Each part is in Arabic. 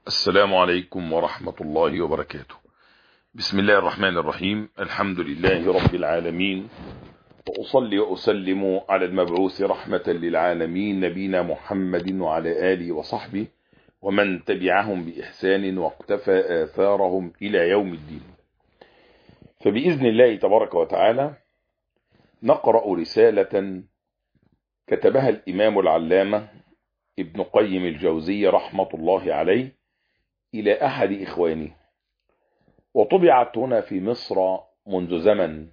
السلام عليكم ورحمة الله وبركاته. بسم الله الرحمن الرحيم. الحمد لله رب العالمين، وأصلي وأسلم على المبعوث رحمة للعالمين نبينا محمد وعلى آله وصحبه ومن تبعهم بإحسان واقتفى آثارهم إلى يوم الدين. فبإذن الله تبارك وتعالى نقرأ رسالة كتبها الإمام العلامة ابن قيم الجوزي رحمة الله عليه إلى أحد إخوانه، وطبعت هنا في مصر منذ زمن،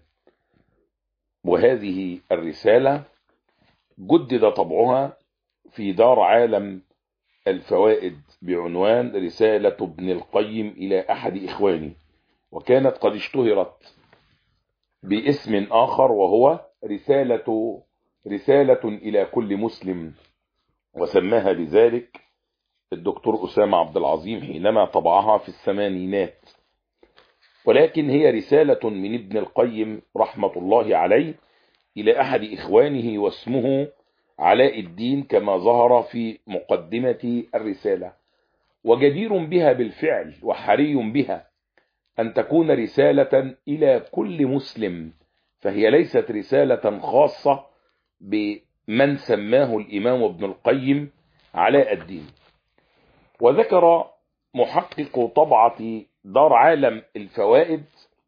وهذه الرسالة جدد طبعها في دار عالم الفوائد بعنوان رسالة ابن القيم إلى أحد إخوانه، وكانت قد اشتهرت باسم آخر وهو رسالة إلى كل مسلم، وسماها بذلك الدكتور أسامة عبد العظيم حينما طبعها في الثمانينات. ولكن هي رسالة من ابن القيم رحمة الله عليه إلى أحد إخوانه، واسمه علاء الدين كما ظهر في مقدمة الرسالة، وجدير بها بالفعل وحري بها أن تكون رسالة إلى كل مسلم، فهي ليست رسالة خاصة بمن سماه الإمام ابن القيم علاء الدين. وذكر محقق طبعة دار عالم الفوائد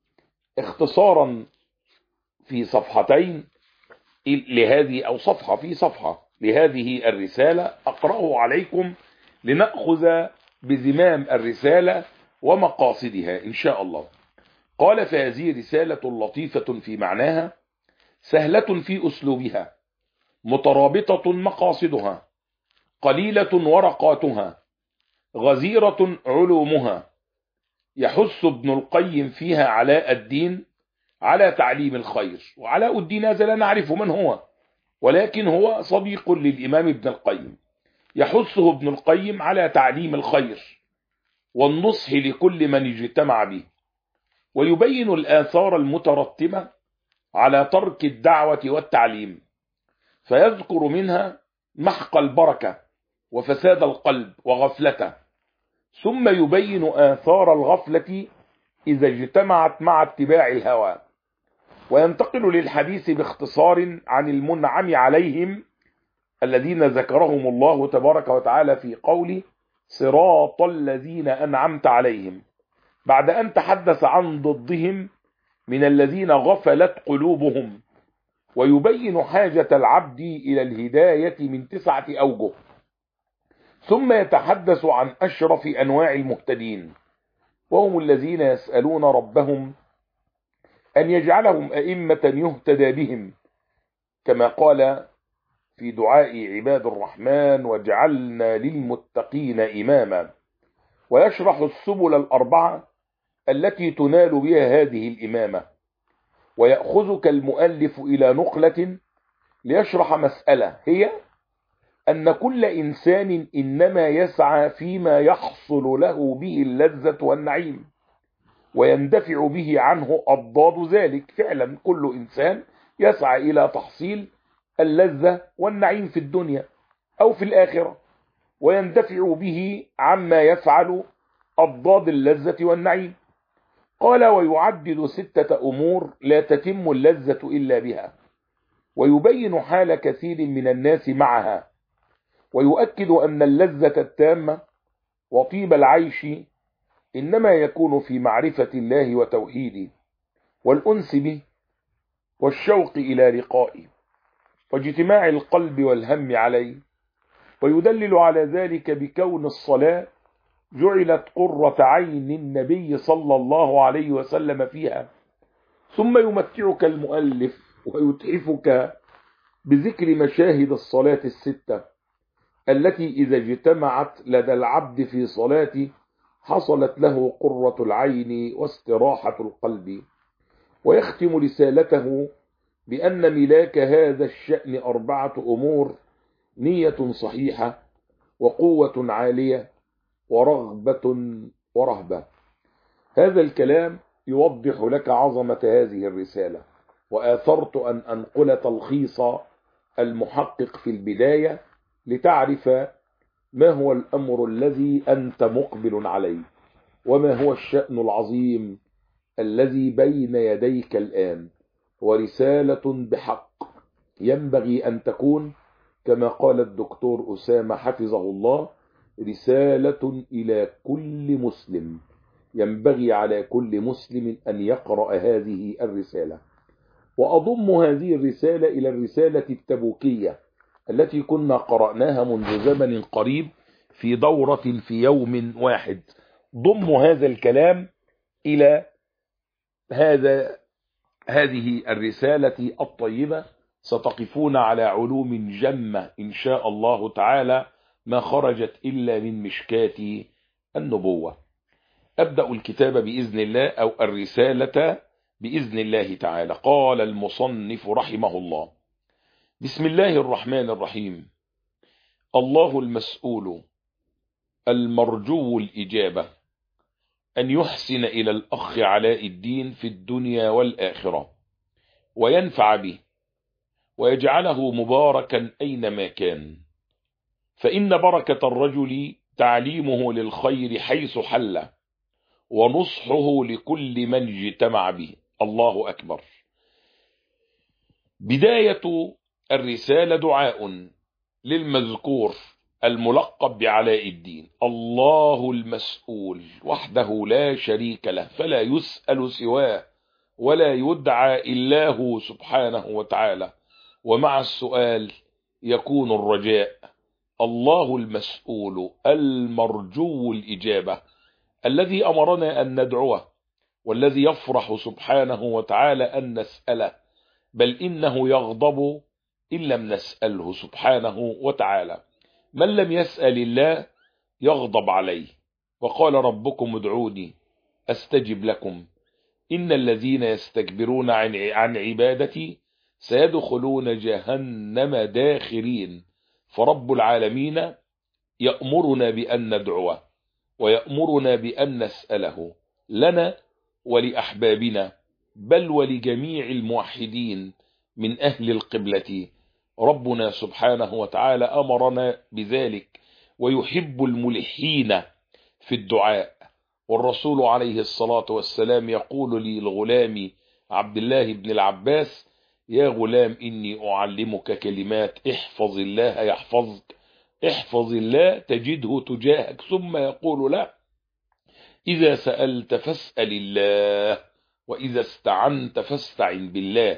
اختصارا في صفحتين لهذه، أو صفحة في صفحة لهذه الرسالة، أقرأه عليكم لنأخذ بزمام الرسالة ومقاصدها إن شاء الله. قال: فهذه رسالة لطيفة في معناها، سهلة في أسلوبها، مترابطة مقاصدها، قليلة ورقاتها، غزيرة علومها، يحث ابن القيم فيها علاء الدين على تعليم الخير. وعلاء الدين هذا لا نعرف من هو، ولكن هو صديق للإمام ابن القيم، يحثه ابن القيم على تعليم الخير والنصح لكل من اجتمع به، ويبين الآثار المترتبة على ترك الدعوة والتعليم، فيذكر منها محق البركة وفساد القلب وغفلته، ثم يبين آثار الغفلة إذا اجتمعت مع اتباع الهوى، وينتقل للحديث باختصار عن المنعم عليهم الذين ذكرهم الله تبارك وتعالى في قوله: صراط الذين أنعمت عليهم، بعد أن تحدث عن ضدهم من الذين غفلت قلوبهم، ويبين حاجة العبد إلى الهداية من 9 أوجه، ثم يتحدث عن أشرف أنواع المهتدين، وهم الذين يسألون ربهم أن يجعلهم أئمة يهتدى بهم، كما قال في دعاء عباد الرحمن: واجعلنا للمتقين إماما. ويشرح السبل الأربعة التي تنال بها هذه الإمامة، ويأخذك المؤلف إلى نقلة ليشرح مسألة، هي أن كل إنسان إنما يسعى فيما يحصل له به اللذة والنعيم، ويندفع به عنه أضداد ذلك. فعلا كل إنسان يسعى إلى تحصيل اللذة والنعيم في الدنيا أو في الآخرة، ويندفع به عما يفعل أضداد اللذة والنعيم. قال: ويعدد 6 أمور لا تتم اللذة إلا بها، ويبين حال كثير من الناس معها، ويؤكد أن اللذة التامة وطيب العيش إنما يكون في معرفة الله وتوحيده والأنس به والشوق إلى لقائه واجتماع القلب والهم عليه. ويدلل على ذلك بكون الصلاة جعلت قرة عين النبي صلى الله عليه وسلم فيها. ثم يمتعك المؤلف ويتحفك بذكر مشاهد الصلاة 6 التي إذا اجتمعت لدى العبد في صلاته حصلت له قرة العين واستراحة القلب. ويختم رسالته بأن ملاك هذا الشأن 4 أمور: نية صحيحة، وقوة عالية، ورغبة ورهبة. هذا الكلام يوضح لك عظمة هذه الرسالة، وآثرت أن أنقل تلخيص المحقق في البداية لتعرف ما هو الأمر الذي أنت مقبل عليه؟ وما هو الشأن العظيم الذي بين يديك الآن؟ ورسالة بحق ينبغي أن تكون كما قال الدكتور أسامة حفظه الله، رسالة إلى كل مسلم. ينبغي على كل مسلم أن يقرأ هذه الرسالة. وأضم هذه الرسالة إلى الرسالة التبوكية التي كنا قرأناها منذ زمن قريب في دورة في يوم واحد. ضم هذا الكلام إلى هذه الرسالة الطيبة. ستقفون على علوم جمة إن شاء الله تعالى، ما خرجت إلا من مشكاة النبوة. أبدأ الكتاب بإذن الله، أو الرسالة بإذن الله تعالى. قال المصنف رحمه الله: بسم الله الرحمن الرحيم. الله المسؤول المرجو الإجابة أن يحسن إلى الأخ علاء الدين في الدنيا والآخرة، وينفع به، ويجعله مباركا أينما كان، فإن بركة الرجل تعليمه للخير حيث حل، ونصحه لكل من اجتمع به. الله أكبر. بداية الرسالة دعاء للمذكور الملقب بعلاء الدين، الله المسؤول وحده لا شريك له، فلا يسأل سواه ولا يدعى إلا هو سبحانه وتعالى، ومع السؤال يكون الرجاء. الله المسؤول المرجو الإجابة، الذي أمرنا أن ندعوه، والذي يفرح سبحانه وتعالى أن نسأله، بل إنه يغضب إن لم نسأله سبحانه وتعالى. من لم يسأل الله يغضب عليه. وقال ربكم ادعوني أستجب لكم، إن الذين يستكبرون عن عبادتي سيدخلون جهنم داخرين. فرب العالمين يأمرنا بأن ندعوه، ويأمرنا بأن نسأله لنا ولأحبابنا، بل ولجميع الموحدين من أهل القبلة. ربنا سبحانه وتعالى أمرنا بذلك، ويحب الملحين في الدعاء. والرسول عليه الصلاة والسلام يقول للغلام عبد الله بن العباس: يا غلام إني أعلمك كلمات، احفظ الله يحفظك، احفظ الله تجده تجاهك. ثم يقول له: إذا سألت فاسأل الله، وإذا استعنت فاستعن بالله.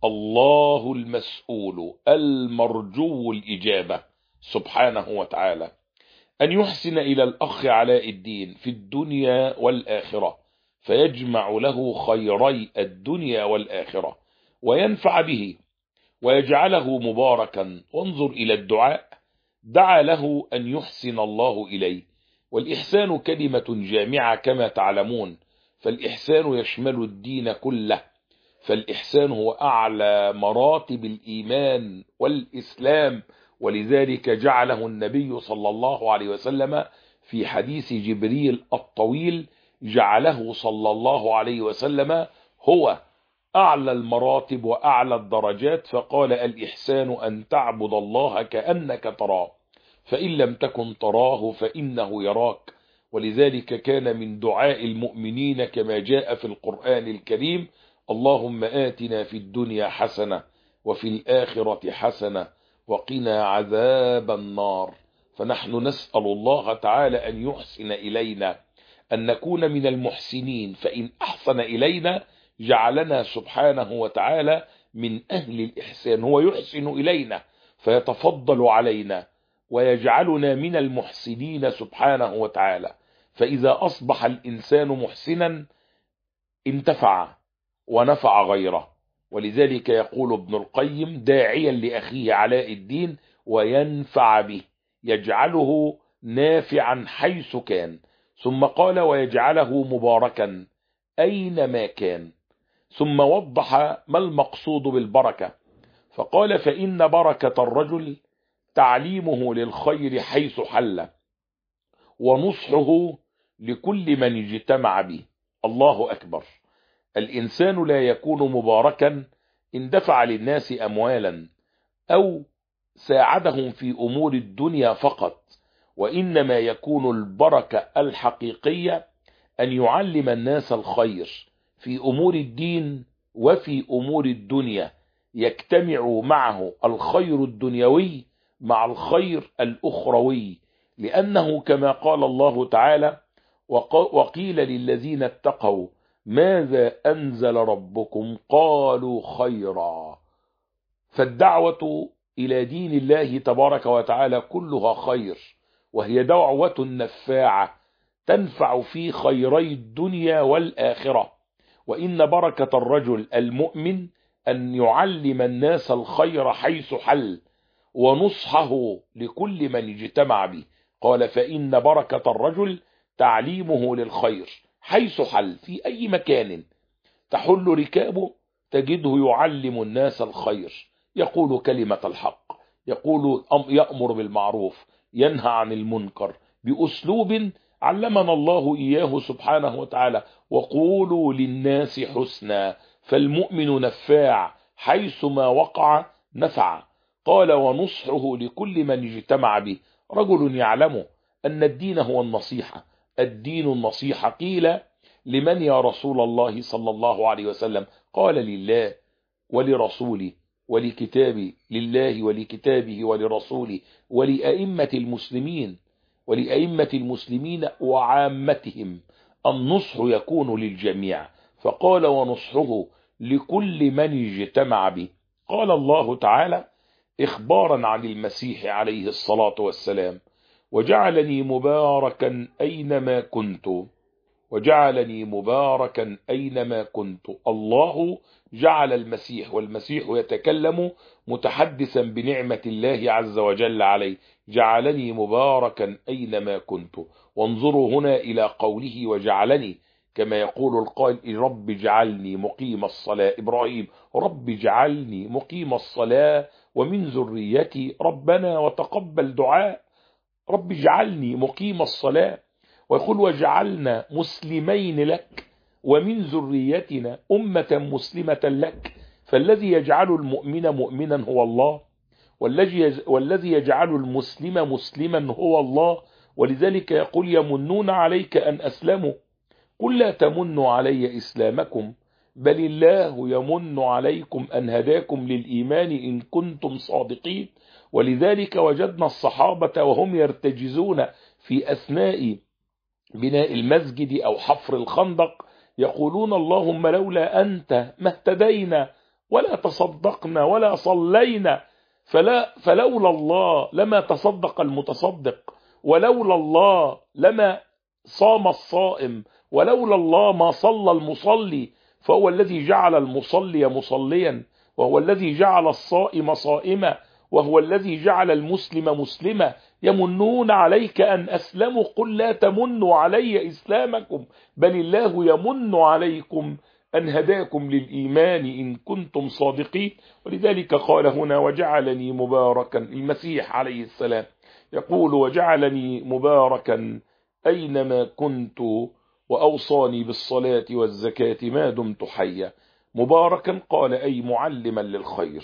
الله المسؤول المرجو الإجابة سبحانه وتعالى أن يحسن إلى الأخ علاء الدين في الدنيا والآخرة، فيجمع له خيري الدنيا والآخرة، وينفع به، ويجعله مباركا. وانظر إلى الدعاء، دعا له أن يحسن الله إليه. والإحسان كلمة جامعة كما تعلمون، فالإحسان يشمل الدين كله، فالإحسان هو أعلى مراتب الإيمان والإسلام. ولذلك جعله النبي صلى الله عليه وسلم في حديث جبريل الطويل، جعله صلى الله عليه وسلم هو أعلى المراتب وأعلى الدرجات، فقال: الإحسان أن تعبد الله كأنك تراه، فإن لم تكن تراه فإنه يراك. ولذلك كان من دعاء المؤمنين كما جاء في القرآن الكريم: اللهم آتنا في الدنيا حسنة وفي الآخرة حسنة وقنا عذاب النار. فنحن نسأل الله تعالى أن يحسن إلينا، أن نكون من المحسنين، فإن أحسن إلينا جعلنا سبحانه وتعالى من أهل الإحسان. هو يحسن إلينا فيتفضل علينا ويجعلنا من المحسنين سبحانه وتعالى. فإذا أصبح الإنسان محسنا انتفع ونفع غيره. ولذلك يقول ابن القيم داعيا لأخيه علاء الدين: وينفع به، يجعله نافعا حيث كان. ثم قال: ويجعله مباركا أينما كان. ثم وضح ما المقصود بالبركة، فقال: فإن بركة الرجل تعليمه للخير حيث حل، ونصحه لكل من اجتمع به. الله أكبر. الإنسان لا يكون مباركا إن دفع للناس أموالا، أو ساعدهم في أمور الدنيا فقط، وإنما يكون البركة الحقيقية أن يعلم الناس الخير في أمور الدين وفي أمور الدنيا، يجتمع معه الخير الدنيوي مع الخير الأخروي، لأنه كما قال الله تعالى: وقيل للذين اتقوا ماذا أنزل ربكم قالوا خيرا. فالدعوة إلى دين الله تبارك وتعالى كلها خير، وهي دعوة نفاعة تنفع في خيري الدنيا والآخرة. وإن بركة الرجل المؤمن أن يعلم الناس الخير حيث حل، ونصحه لكل من اجتمع به. قال: فإن بركة الرجل تعليمه للخير حيث حل، في أي مكان تحل ركابه تجده يعلم الناس الخير، يقول كلمة الحق، يأمر بالمعروف، ينهى عن المنكر بأسلوب علمنا الله إياه سبحانه وتعالى: وقولوا للناس حسنا. فالمؤمن نفاع حيثما وقع نفع. قال: ونصحه لكل من اجتمع به، رجل يعلم أن الدين هو النصيحة. الدين النصيحة. قيل: لمن يا رسول الله صلى الله عليه وسلم؟ قال: لله ولرسوله ولكتابه، لله ولكتابه ولرسوله ولأئمة المسلمين وعامتهم. النصح يكون للجميع. فقال: ونصحه لكل من اجتمع به. قال الله تعالى إخبارا عن المسيح عليه الصلاة والسلام: وجعلني مباركا أينما كنت. الله جعل المسيح، والمسيح يتكلم متحدثا بنعمة الله عز وجل عليه: جعلني مباركا أينما كنت. وانظروا هنا إلى قوله وجعلني، كما يقول القائل: رب اجعلني مقيم الصلاة. إبراهيم: رب اجعلني مقيم الصلاة ومن ذريتي ربنا وتقبل دعاء. رب اجعلني مقيم الصلاة. ويقول: وجعلنا مسلمين لك ومن ذريتنا أمة مسلمة لك. فالذي يجعل المؤمن مؤمنا هو الله، والذي يجعل المسلم مسلما هو الله. ولذلك يقول: يمنون عليك أن أسلموا، قل لا تمنوا علي إسلامكم، بل الله يمن عليكم أن هداكم للإيمان إن كنتم صادقين. ولذلك وجدنا الصحابة وهم يرتجزون في أثناء بناء المسجد أو حفر الخندق يقولون: اللهم لولا أنت ما اهتدينا ولا تصدقنا ولا صلينا. فلولا الله لما تصدق المتصدق، ولولا الله لما صام الصائم، ولولا الله ما صلى المصلي. فهو الذي جعل المصلي مصليا، وهو الذي جعل الصائم صائما، وهو الذي جعل المسلم مسلما. يمنون عليك أن أسلموا، قل لا تمنوا علي إسلامكم، بل الله يمن عليكم أن هداكم للإيمان إن كنتم صادقين. ولذلك قال هنا: وجعلني مباركا. المسيح عليه السلام يقول: وجعلني مباركا أينما كنت وأوصاني بالصلاة والزكاة ما دمت حيا. مباركا قال أي معلما للخير.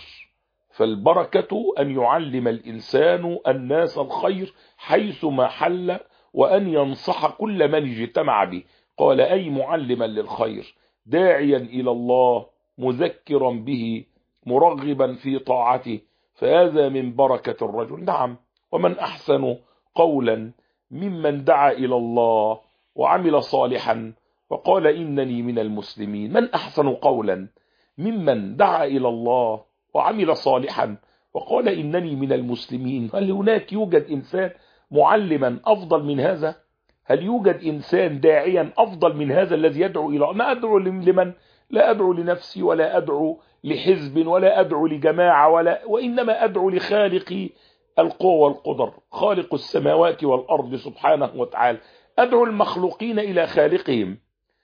فالبركة أن يعلم الإنسان الناس الخير حيثما حل، وأن ينصح كل من اجتمع به. قال أي معلما للخير، داعيا إلى الله، مذكرا به، مرغبا في طاعته. فهذا من بركة الرجل. نعم، ومن أحسن قولا ممن دعا إلى الله وعمل صالحا وقال إنني من المسلمين. من أحسن قولا ممن دعا إلى الله وعمل صالحا وقال إنني من المسلمين؟ هل هناك يوجد إنسان معلما أفضل من هذا؟ هل يوجد إنسان داعيا أفضل من هذا الذي يدعو إلى؟ أنا أدعو لمن؟ لا أدعو لنفسي، ولا أدعو لحزب، ولا أدعو لجماعة، وإنما أدعو لخالق القوة والقدر، خالق السماوات والأرض سبحانه وتعالى. أدعو المخلوقين إلى خالقهم،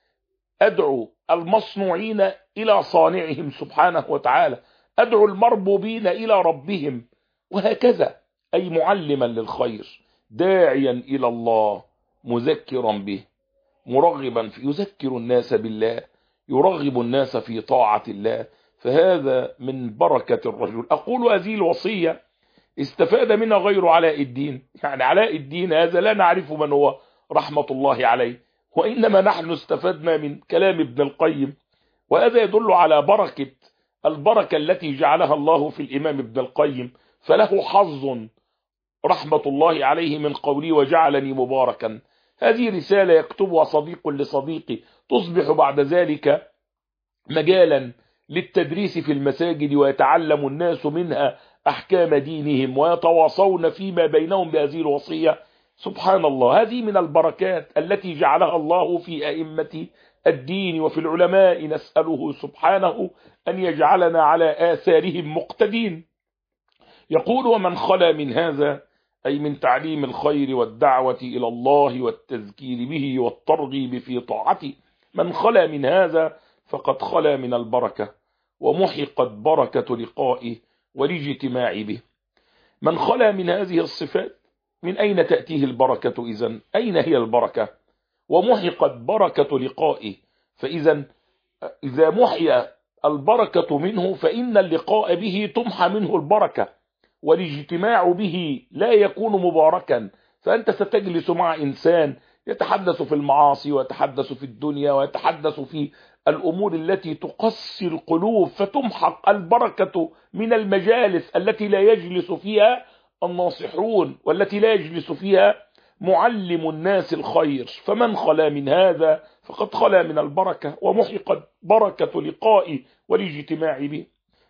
أدعو المصنوعين إلى صانعهم سبحانه وتعالى، أدعو المربوبين إلى ربهم، وهكذا. أي معلما للخير، داعيا إلى الله، مذكرا به، مرغبا في، يذكر الناس بالله، يرغب الناس في طاعة الله. فهذا من بركة الرجل. أقول هذه الوصية استفاد منها غير علاء الدين. يعني علاء الدين هذا لا نعرف من هو رحمة الله عليه، وإنما نحن استفدنا من كلام ابن القيم. وهذا يدل على البركة التي جعلها الله في الإمام ابن القيم، فله حظ رحمة الله عليه من قولي وجعلني مباركا. هذه رسالة يكتبها صديق لصديقي تصبح بعد ذلك مجالا للتدريس في المساجد، ويتعلم الناس منها أحكام دينهم ويتواصون فيما بينهم بهذه الوصية. سبحان الله، هذه من البركات التي جعلها الله في أئمة الدين وفي العلماء. نسأله سبحانه أن يجعلنا على آثارهم مقتدين. يقول: ومن خلا من هذا، أي من تعليم الخير والدعوة إلى الله والتذكير به والترغيب في طاعته، من خلا من هذا فقد خلا من البركة، ومحقت بركة لقائه والاجتماع به. من خلا من هذه الصفات، من أين تأتيه البركة إذن؟ أين هي البركة؟ ومحقت بركة لقائه، فإذا إذا محي البركة منه فإن اللقاء به تمحى منه البركة، والاجتماع به لا يكون مباركا. فأنت ستجلس مع إنسان يتحدث في المعاصي ويتحدث في الدنيا ويتحدث في الأمور التي تقسي القلوب، فتمحق البركة من المجالس التي لا يجلس فيها الناصحون والتي لا يجلس فيها معلم الناس الخير. فمن خلا من هذا فقد خلا من البركة، ومحقت بركة لقائه والاجتماع به.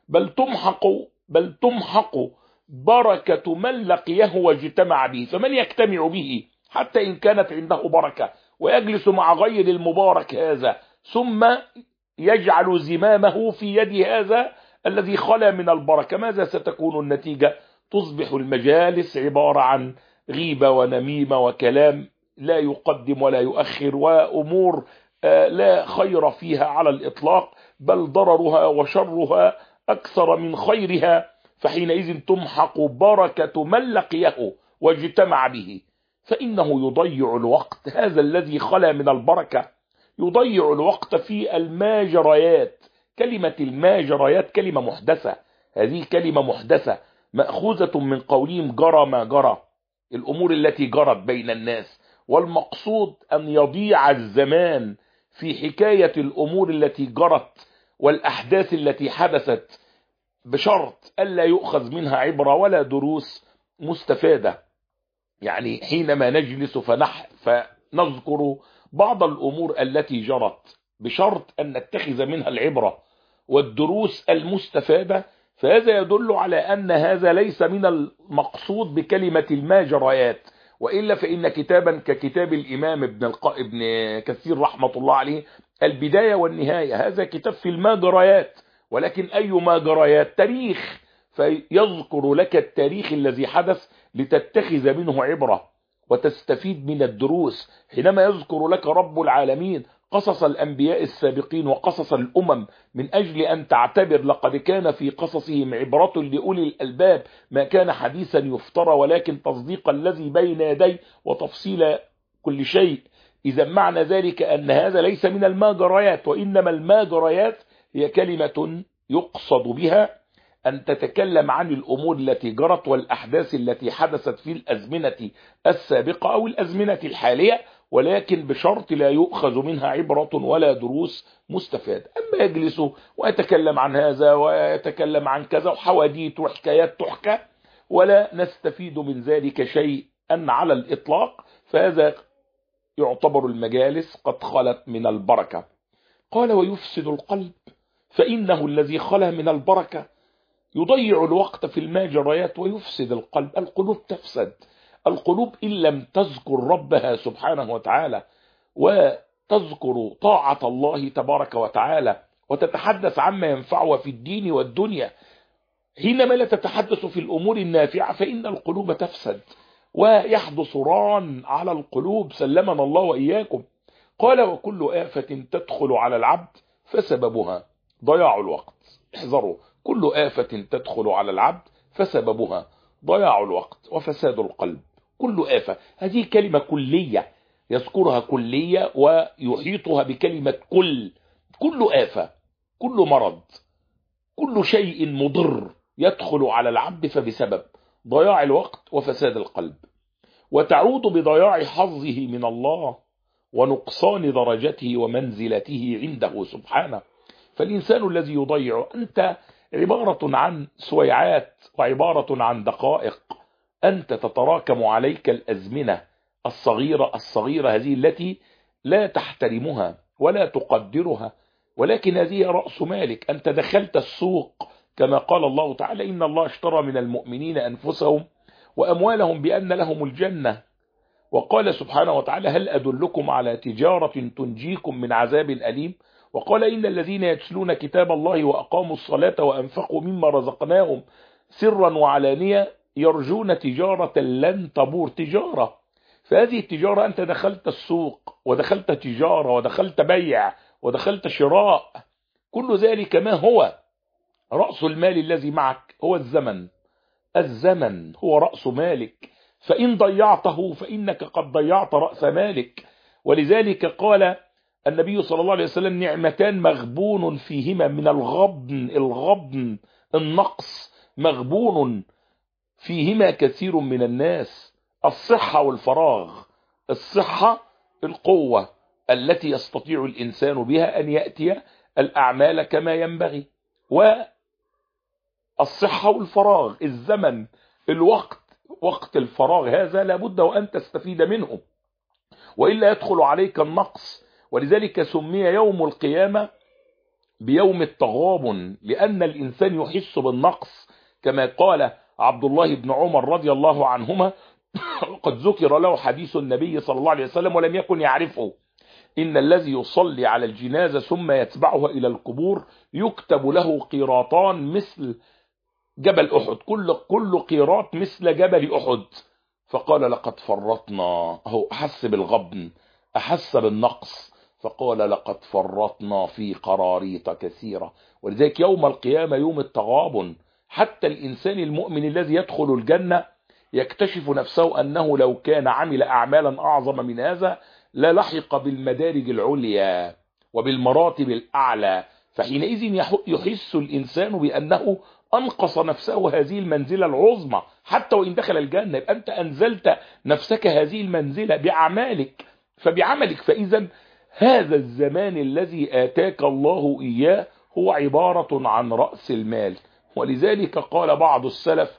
بل تمحق بركة من لقيه واجتمع به. فمن يجتمع به حتى إن كانت عنده بركة ويجلس مع غير المبارك هذا، ثم يجعل زمامه في يد هذا الذي خلا من البركة، ماذا ستكون النتيجة؟ تصبح المجالس عبارة عن غيبة ونميمة وكلام لا يقدم ولا يؤخر، وأمور لا خير فيها على الإطلاق، بل ضررها وشرها أكثر من خيرها. فحينئذ تمحق بركة من لقيه واجتمع به، فإنه يضيع الوقت. هذا الذي خلا من البركة يضيع الوقت في الماجريات. كلمة الماجريات كلمة محدثة، هذه كلمة محدثة مأخوذة من قولهم جرى ما جرى، الأمور التي جرت بين الناس. والمقصود أن يضيع الزمان في حكاية الأمور التي جرت والأحداث التي حدثت، بشرط ألا يؤخذ منها عبرة ولا دروس مستفادة. يعني حينما نجلس فنذكر بعض الأمور التي جرت بشرط أن نتخذ منها العبرة والدروس المستفادة، فهذا يدل على أن هذا ليس من المقصود بكلمة الماجريات. وإلا فإن كتابا ككتاب الإمام ابن كثير رحمة الله عليه البداية والنهاية، هذا كتاب في الماجريات، ولكن أي ماجريات؟ تاريخ، فيذكر لك التاريخ الذي حدث لتتخذ منه عبرة وتستفيد من الدروس. حينما يذكر لك رب العالمين قصص الأنبياء السابقين وقصص الأمم من أجل أن تعتبر لقد كان في قصصهم عبرة لأولي الألباب ما كان حديثا يفترى ولكن تصديق الذي بين يديه وتفصيل كل شيء. إذا معنى ذلك أن هذا ليس من الماجريات، وإنما الماجريات هي كلمة يقصد بها أن تتكلم عن الأمور التي جرت والأحداث التي حدثت في الأزمنة السابقة أو الأزمنة الحالية، ولكن بشرط لا يؤخذ منها عبرة ولا دروس مستفاد. أما يجلس ويتكلم عن هذا ويتكلم عن كذا وحواديت وحكايات تحكى ولا نستفيد من ذلك شيء على الإطلاق، فهذا يعتبر المجالس قد خلت من البركة. قال: ويفسد القلب، فإنه الذي خلا من البركة يضيع الوقت في الماجريات ويفسد القلب. القلوب تفسد، القلوب إن لم تذكر ربها سبحانه وتعالى وتذكر طاعة الله تبارك وتعالى وتتحدث عما ينفعها في الدين والدنيا، حينما لا تتحدث في الأمور النافعة فإن القلوب تفسد ويحدث ران على القلوب، سلمنا الله وإياكم. قال: وكل آفة تدخل على العبد فسببها ضياع الوقت. احذروا، كل آفة تدخل على العبد فسببها ضياع الوقت وفساد القلب. كل آفة، هذه كلمة كلية يذكرها كلية ويحيطها بكلمة كل آفة، كل مرض، كل شيء مضر يدخل على العبد فبسبب ضياع الوقت وفساد القلب، وتعود بضياع حظه من الله ونقصان درجته ومنزلته عنده سبحانه. فالإنسان الذي يضيع، أنت عبارة عن سويعات وعبارة عن دقائق، أنت تتراكم عليك الأزمنة الصغيرة هذه التي لا تحترمها ولا تقدرها، ولكن هذه رأس مالك. أنت دخلت السوق كما قال الله تعالى: إن الله اشترى من المؤمنين أنفسهم وأموالهم بأن لهم الجنة. وقال سبحانه وتعالى: هل أدلكم على تجارة تنجيكم من عذاب أليم؟ وقال: إن الذين يتلون كتاب الله وأقاموا الصلاة وأنفقوا مما رزقناهم سرا وعلانية يرجون تجارة لن تبور. تجارة، فهذه التجارة أنت دخلت السوق ودخلت تجارة ودخلت بيع ودخلت شراء، كل ذلك ما هو رأس المال الذي معك؟ هو الزمن. الزمن هو رأس مالك، فإن ضيعته فإنك قد ضيعت رأس مالك. ولذلك قال النبي صلى الله عليه وسلم: نعمتان مغبون فيهما من الغبن النقص، مغبون فيهما كثير من الناس: الصحة والفراغ. الصحة القوة التي يستطيع الإنسان بها أن يأتي الأعمال كما ينبغي، والصحة والفراغ الزمن الوقت، وقت الفراغ هذا لابد وأن تستفيد منه وإلا يدخل عليك النقص. ولذلك سمي يوم القيامة بيوم التغابن، لأن الإنسان يحس بالنقص، كما قال عبد الله بن عمر رضي الله عنهما قد ذكر له حديث النبي صلى الله عليه وسلم ولم يكن يعرفه: إن الذي يصلي على الجنازة ثم يتبعها إلى القبور يكتب له قيراطان مثل جبل أحد، كل قيراط مثل جبل أحد. فقال: لقد فرطنا. هو أحس بالغبن، أحس بالنقص، فقال: لقد فرطنا في قراريط كثيرة. ولذلك يوم القيامة يوم التغابن. حتى الإنسان المؤمن الذي يدخل الجنة يكتشف نفسه أنه لو كان عمل أعمالا أعظم من هذا للحق بالمدارج العليا وبالمراتب الأعلى، فحينئذ يحس الإنسان بأنه أنقص نفسه هذه المنزلة العظمى حتى وإن دخل الجنة. يبقى أنت أنزلت نفسك هذه المنزلة بعملك، فإذا هذا الزمان الذي آتاك الله إياه هو عبارة عن رأس المال. ولذلك قال بعض السلف: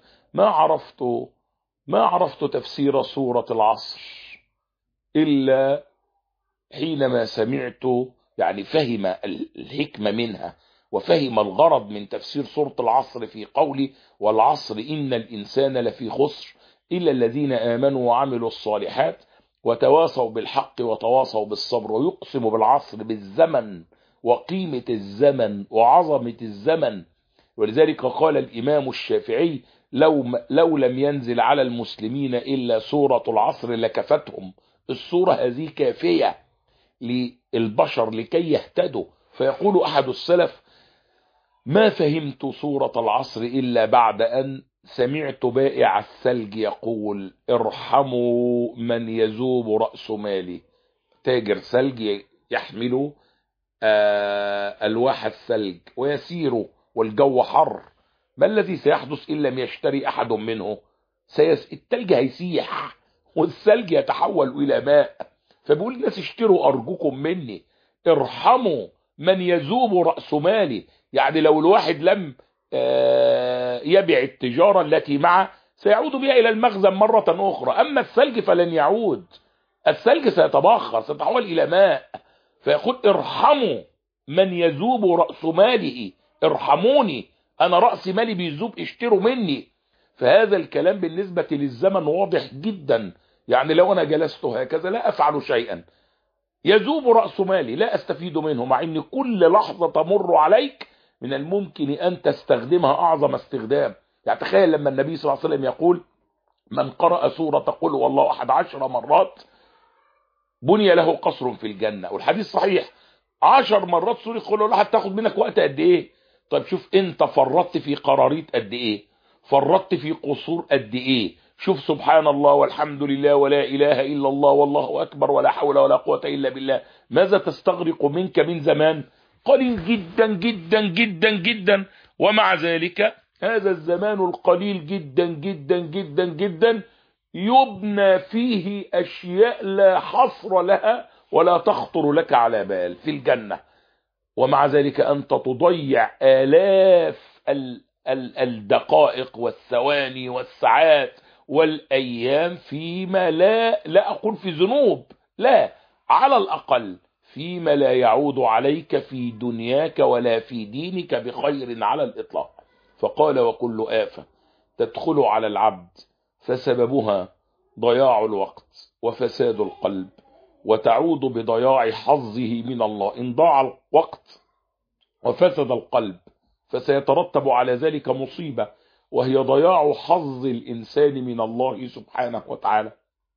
ما عرفت تفسير سورة العصر إلا حينما سمعت، يعني فهم الحكمة منها وفهم الغرض من تفسير سورة العصر في قولي: والعصر إن الإنسان لفي خسر إلا الذين آمنوا وعملوا الصالحات وتواصوا بالحق وتواصوا بالصبر. ويقسم بالعصر، بالزمن وقيمة الزمن وعظمة الزمن. ولذلك قال الإمام الشافعي: لو لم ينزل على المسلمين إلا سورة العصر لكفتهم. السورة هذه كافية للبشر لكي يهتدوا. فيقول أحد السلف: ما فهمت سورة العصر إلا بعد أن سمعت بائع الثلج يقول: ارحموا من يذوب رأس مالي. تاجر ثلج يحمل ألواح الثلج ويسير والجو حر، ما الذي سيحدث إن لم يشتري أحد منه؟ الثلج هيسيح والثلج يتحول إلى ماء. فبيقول الناس: اشتروا أرجوكم مني، ارحموا من يذوب رأس مالي. يعني لو الواحد لم يبيع التجارة التي معه سيعود بها إلى المخزن مرة أخرى، أما الثلج فلن يعود، الثلج سيتبخر، سيتحول إلى ماء. فيقول: ارحموا من يذوب رأس ماله، ارحموني، أنا رأس مالي بيذوب، اشتروا مني. فهذا الكلام بالنسبة للزمن واضح جدا. يعني لو أنا جلست هكذا لا أفعل شيئا، يذوب رأس مالي، لا أستفيد منه، مع أن كل لحظة تمر عليك من الممكن أن تستخدمها أعظم استخدام. يعني تخيل لما النبي صلى الله عليه وسلم يقول: من قرأ سورة قل هو الله أحد 10 مرات بني له قصر في الجنة. والحديث صحيح، 10 مرات سورة قل هو الله هتاخد منك وقت قد إيه؟ طيب شوف أنت فرطت في قراريط قد إيه، فرطت في قصور قد إيه. شوف سبحان الله والحمد لله ولا إله إلا الله والله أكبر ولا حول ولا قوة إلا بالله، ماذا تستغرق منك من زمان؟ قليل جدا جدا جدا جدا. ومع ذلك هذا الزمان القليل جدا جدا جدا جدا يبنى فيه أشياء لا حصر لها ولا تخطر لك على بال في الجنة، ومع ذلك أنت تضيع آلاف الدقائق والثواني والساعات والأيام فيما لا أقول في ذنوب، لا، على الأقل فيما لا يعود عليك في دنياك ولا في دينك بخير على الإطلاق. فقال: وكل آفة تدخل على العبد فسببها ضياع الوقت وفساد القلب، وتعود بضياع حظه من الله. إن ضاع الوقت وفسد القلب فسيترتب على ذلك مصيبة، وهي ضياع حظ الإنسان من الله سبحانه وتعالى،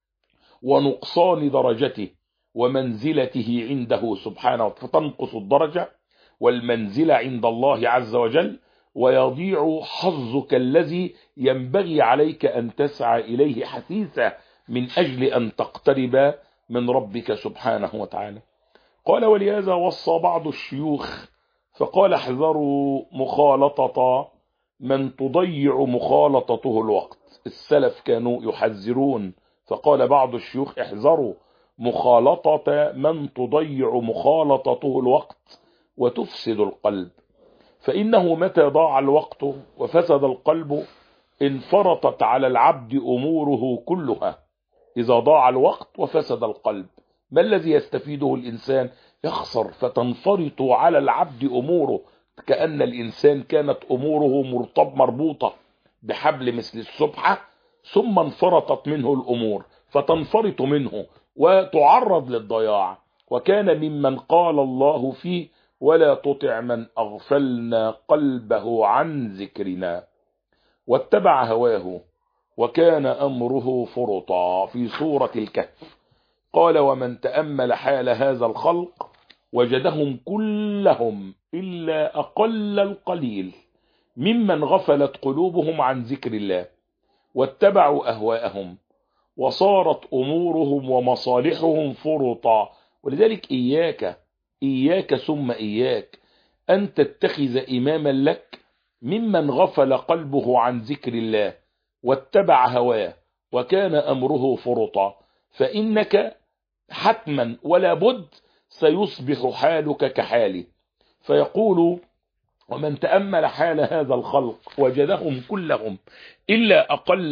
ونقصان درجته ومنزلته عنده سبحانه، فتنقص الدرجة والمنزلة عند الله عز وجل، ويضيع حظك الذي ينبغي عليك أن تسعى إليه حثيثا من أجل أن تقترب من ربك سبحانه وتعالى. قال: ولهذا وصى بعض الشيوخ فقال: احذروا مخالطة من تضيع مخالطته الوقت. السلف كانوا يحذرون، فقال بعض الشيوخ: احذروا مخالطة من تضيع مخالطته الوقت وتفسد القلب، فإنه متى ضاع الوقت وفسد القلب انفرطت على العبد أموره كلها. إذا ضاع الوقت وفسد القلب ما الذي يستفيده الإنسان؟ يخسر، فتنفرط على العبد أموره، كأن الإنسان كانت أموره مربوطة بحبل مثل السبحة، ثم انفرطت منه الأمور فتنفرط منه وتعرض للضياع. وكان ممن قال الله فيه: ولا تطع من أغفلنا قلبه عن ذكرنا واتبع هواه وكان أمره فرطا، في سورة الكهف. قال: ومن تأمل حال هذا الخلق وجدهم كلهم إلا أقل القليل ممن غفلت قلوبهم عن ذكر الله واتبعوا أهواءهم وصارت أمورهم ومصالحهم فرطا. ولذلك إياك ثم إياك أن تتخذ إماما لك ممن غفل قلبه عن ذكر الله واتبع هواه وكان أمره فرطا، فإنك حتما ولا بد سيصبح حالك كحاله. فيقول: ومن تأمل حال هذا الخلق وجدهم كلهم إلا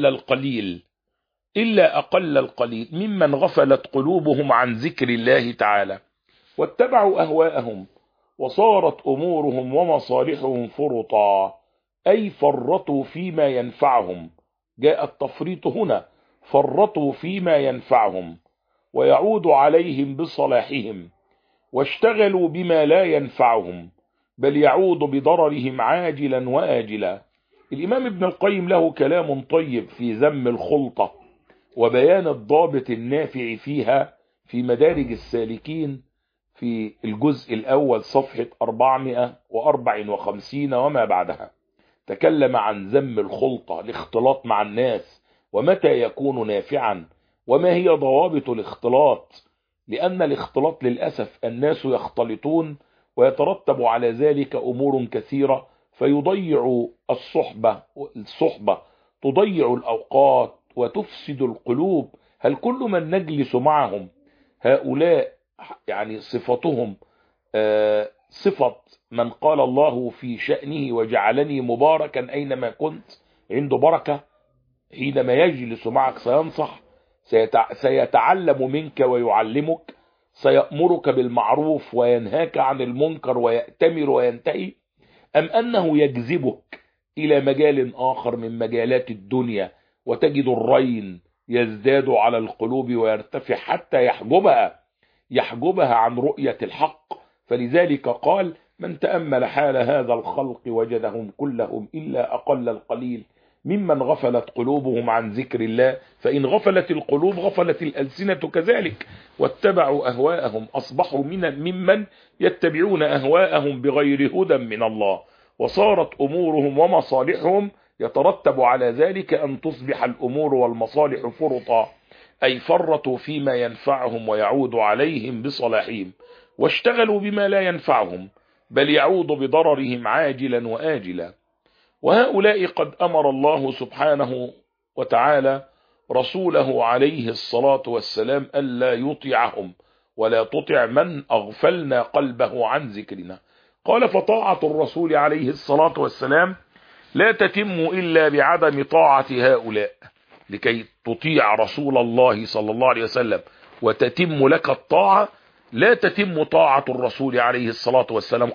أقل القليل ممن غفلت قلوبهم عن ذكر الله تعالى واتبعوا أهواءهم وصارت أمورهم ومصالحهم فرطا، أي فرطوا فيما ينفعهم. جاء التفريط هنا، فرطوا فيما ينفعهم ويعود عليهم بصلاحهم، واشتغلوا بما لا ينفعهم بل يعود بضررهم عاجلا وآجلا. الإمام ابن القيم له كلام طيب في ذم الخلطة وبيان الضابط النافع فيها في مدارج السالكين في الجزء الأول صفحة 454 وما بعدها. تكلم عن ذم الخلطة، الاختلاط مع الناس، ومتى يكون نافعا، وما هي ضوابط الاختلاط، لأن الاختلاط للأسف الناس يختلطون ويترتب على ذلك أمور كثيرة، فيضيع الصحبة تضيع الأوقات وتفسد القلوب. هل كل من نجلس معهم هؤلاء يعني صفتهم صفة من قال الله في شأنه: وجعلني مباركا أينما كنت؟ عنده بركة، حينما يجلس معك سينصح، سيتعلم منك ويعلمك، سيأمرك بالمعروف وينهاك عن المنكر ويأتمر وينتهي، أم أنه يجذبك إلى مجال آخر من مجالات الدنيا وتجد الرين يزداد على القلوب ويرتفع حتى يحجبها عن رؤية الحق؟ فلذلك قال: من تأمل حال هذا الخلق وجدهم كلهم إلا أقل القليل ممن غفلت قلوبهم عن ذكر الله. فإن غفلت القلوب غفلت الألسنة كذلك، واتبعوا أهواءهم، أصبحوا ممن يتبعون أهواءهم بغير هدى من الله، وصارت أمورهم ومصالحهم يترتب على ذلك أن تصبح الأمور والمصالح فرطا، أي فرطوا فيما ينفعهم ويعود عليهم بصلاحهم، واشتغلوا بما لا ينفعهم بل يعود بضررهم عاجلا وآجلا. وهؤلاء قد أمر الله سبحانه وتعالى رسوله عليه الصلاة والسلام ألا يطيعهم ولا تطع من أغفلنا قلبه عن ذكرنا. قال فطاعة الرسول عليه الصلاة والسلام لا تتم إلا بعدم طاعة هؤلاء. لكي تطيع رسول الله صلى الله عليه وسلم وتتم لك الطاعة لا تتم طاعة الرسول عليه الصلاة والسلام.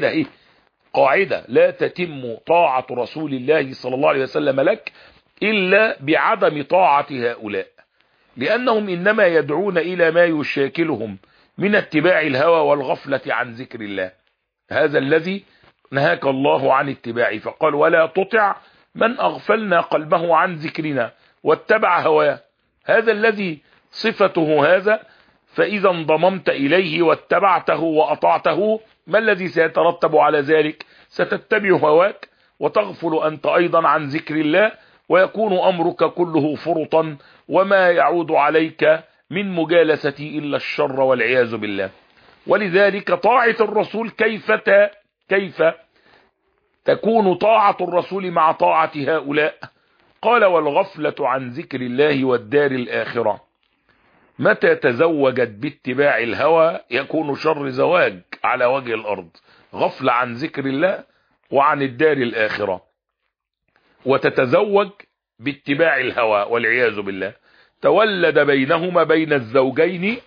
قاعدة لا تتم طاعة رسول الله صلى الله عليه وسلم لك إلا بعدم طاعة هؤلاء، لأنهم إنما يدعون إلى ما يشاكلهم من اتباع الهوى والغفلة عن ذكر الله. هذا الذي نهاك الله عن اتباعه، فقال ولا تطع من أغفلنا قلبه عن ذكرنا واتبع هواه. هذا الذي صفته هذا، فإذا انضممت إليه واتبعته وأطعته ما الذي سيترتب على ذلك؟ ستتبع هواك وتغفل أنت أيضا عن ذكر الله، ويكون أمرك كله فرطا وما يعود عليك من مجالستي إلا الشر والعياذ بالله. ولذلك طاعة الرسول كيف تكون طاعة الرسول مع طاعة هؤلاء؟ قال والغفلة عن ذكر الله والدار الآخرة متى تزوجت باتباع الهوى يكون شر زواج على وجه الأرض. غفلة عن ذكر الله وعن الدار الآخرة وتتزوج باتباع الهوى والعياذ بالله، تولد بينهما بين الزوجين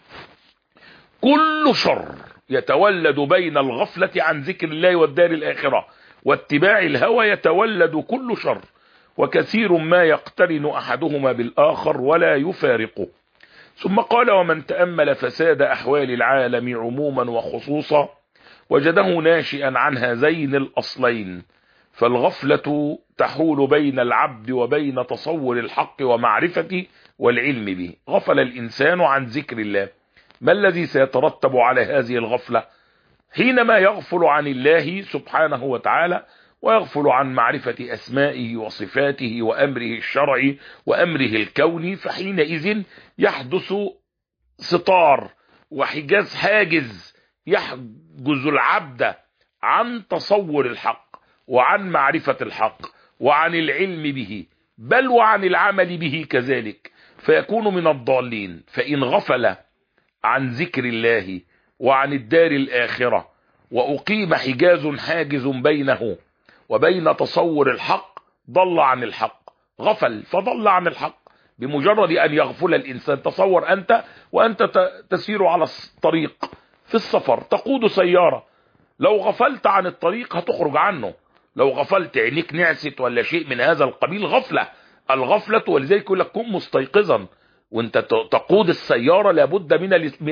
كل شر. يتولد بين الغفلة عن ذكر الله والدار الآخرة واتباع الهوى يتولد كل شر، وكثير ما يقترن أحدهما بالآخر ولا يفارقه. ثم قال ومن تأمل فساد أحوال العالم عموما وخصوصا وجده ناشئا عن هذين الأصلين، فالغفلة تحول بين العبد وبين تصور الحق ومعرفته والعلم به. غفل الإنسان عن ذكر الله، ما الذي سيترتب على هذه الغفلة؟ حينما يغفل عن الله سبحانه وتعالى ويغفل عن معرفة أسمائه وصفاته وأمره الشرعي وأمره الكوني، فحينئذ يحدث ستار وحجاز حاجز يحجز العبد عن تصور الحق وعن معرفة الحق وعن العلم به، بل وعن العمل به كذلك، فيكون من الضالين. فإن غفل عن ذكر الله وعن الدار الآخرة وأقيم حاجز بينه وبين تصور الحق ضل عن الحق، غفل فضل عن الحق بمجرد أن يغفل الإنسان. تصور أنت وأنت تسير على الطريق في السفر تقود سيارة، لو غفلت عن الطريق هتخرج عنه، لو غفلت عينيك نعست ولا شيء من هذا القبيل الغفلة. ولذلك يقول لك كن مستيقظا وانت تقود السيارة، لابد من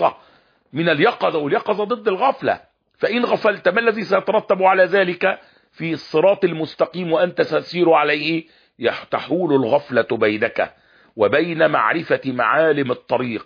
اليقظة واليقظة ضد الغفلة. فإن غفلت ما الذي سيترتب على ذلك؟ في الصراط المستقيم وأنت تسير عليه تحول الغفلة بينك وبين معرفة معالم الطريق،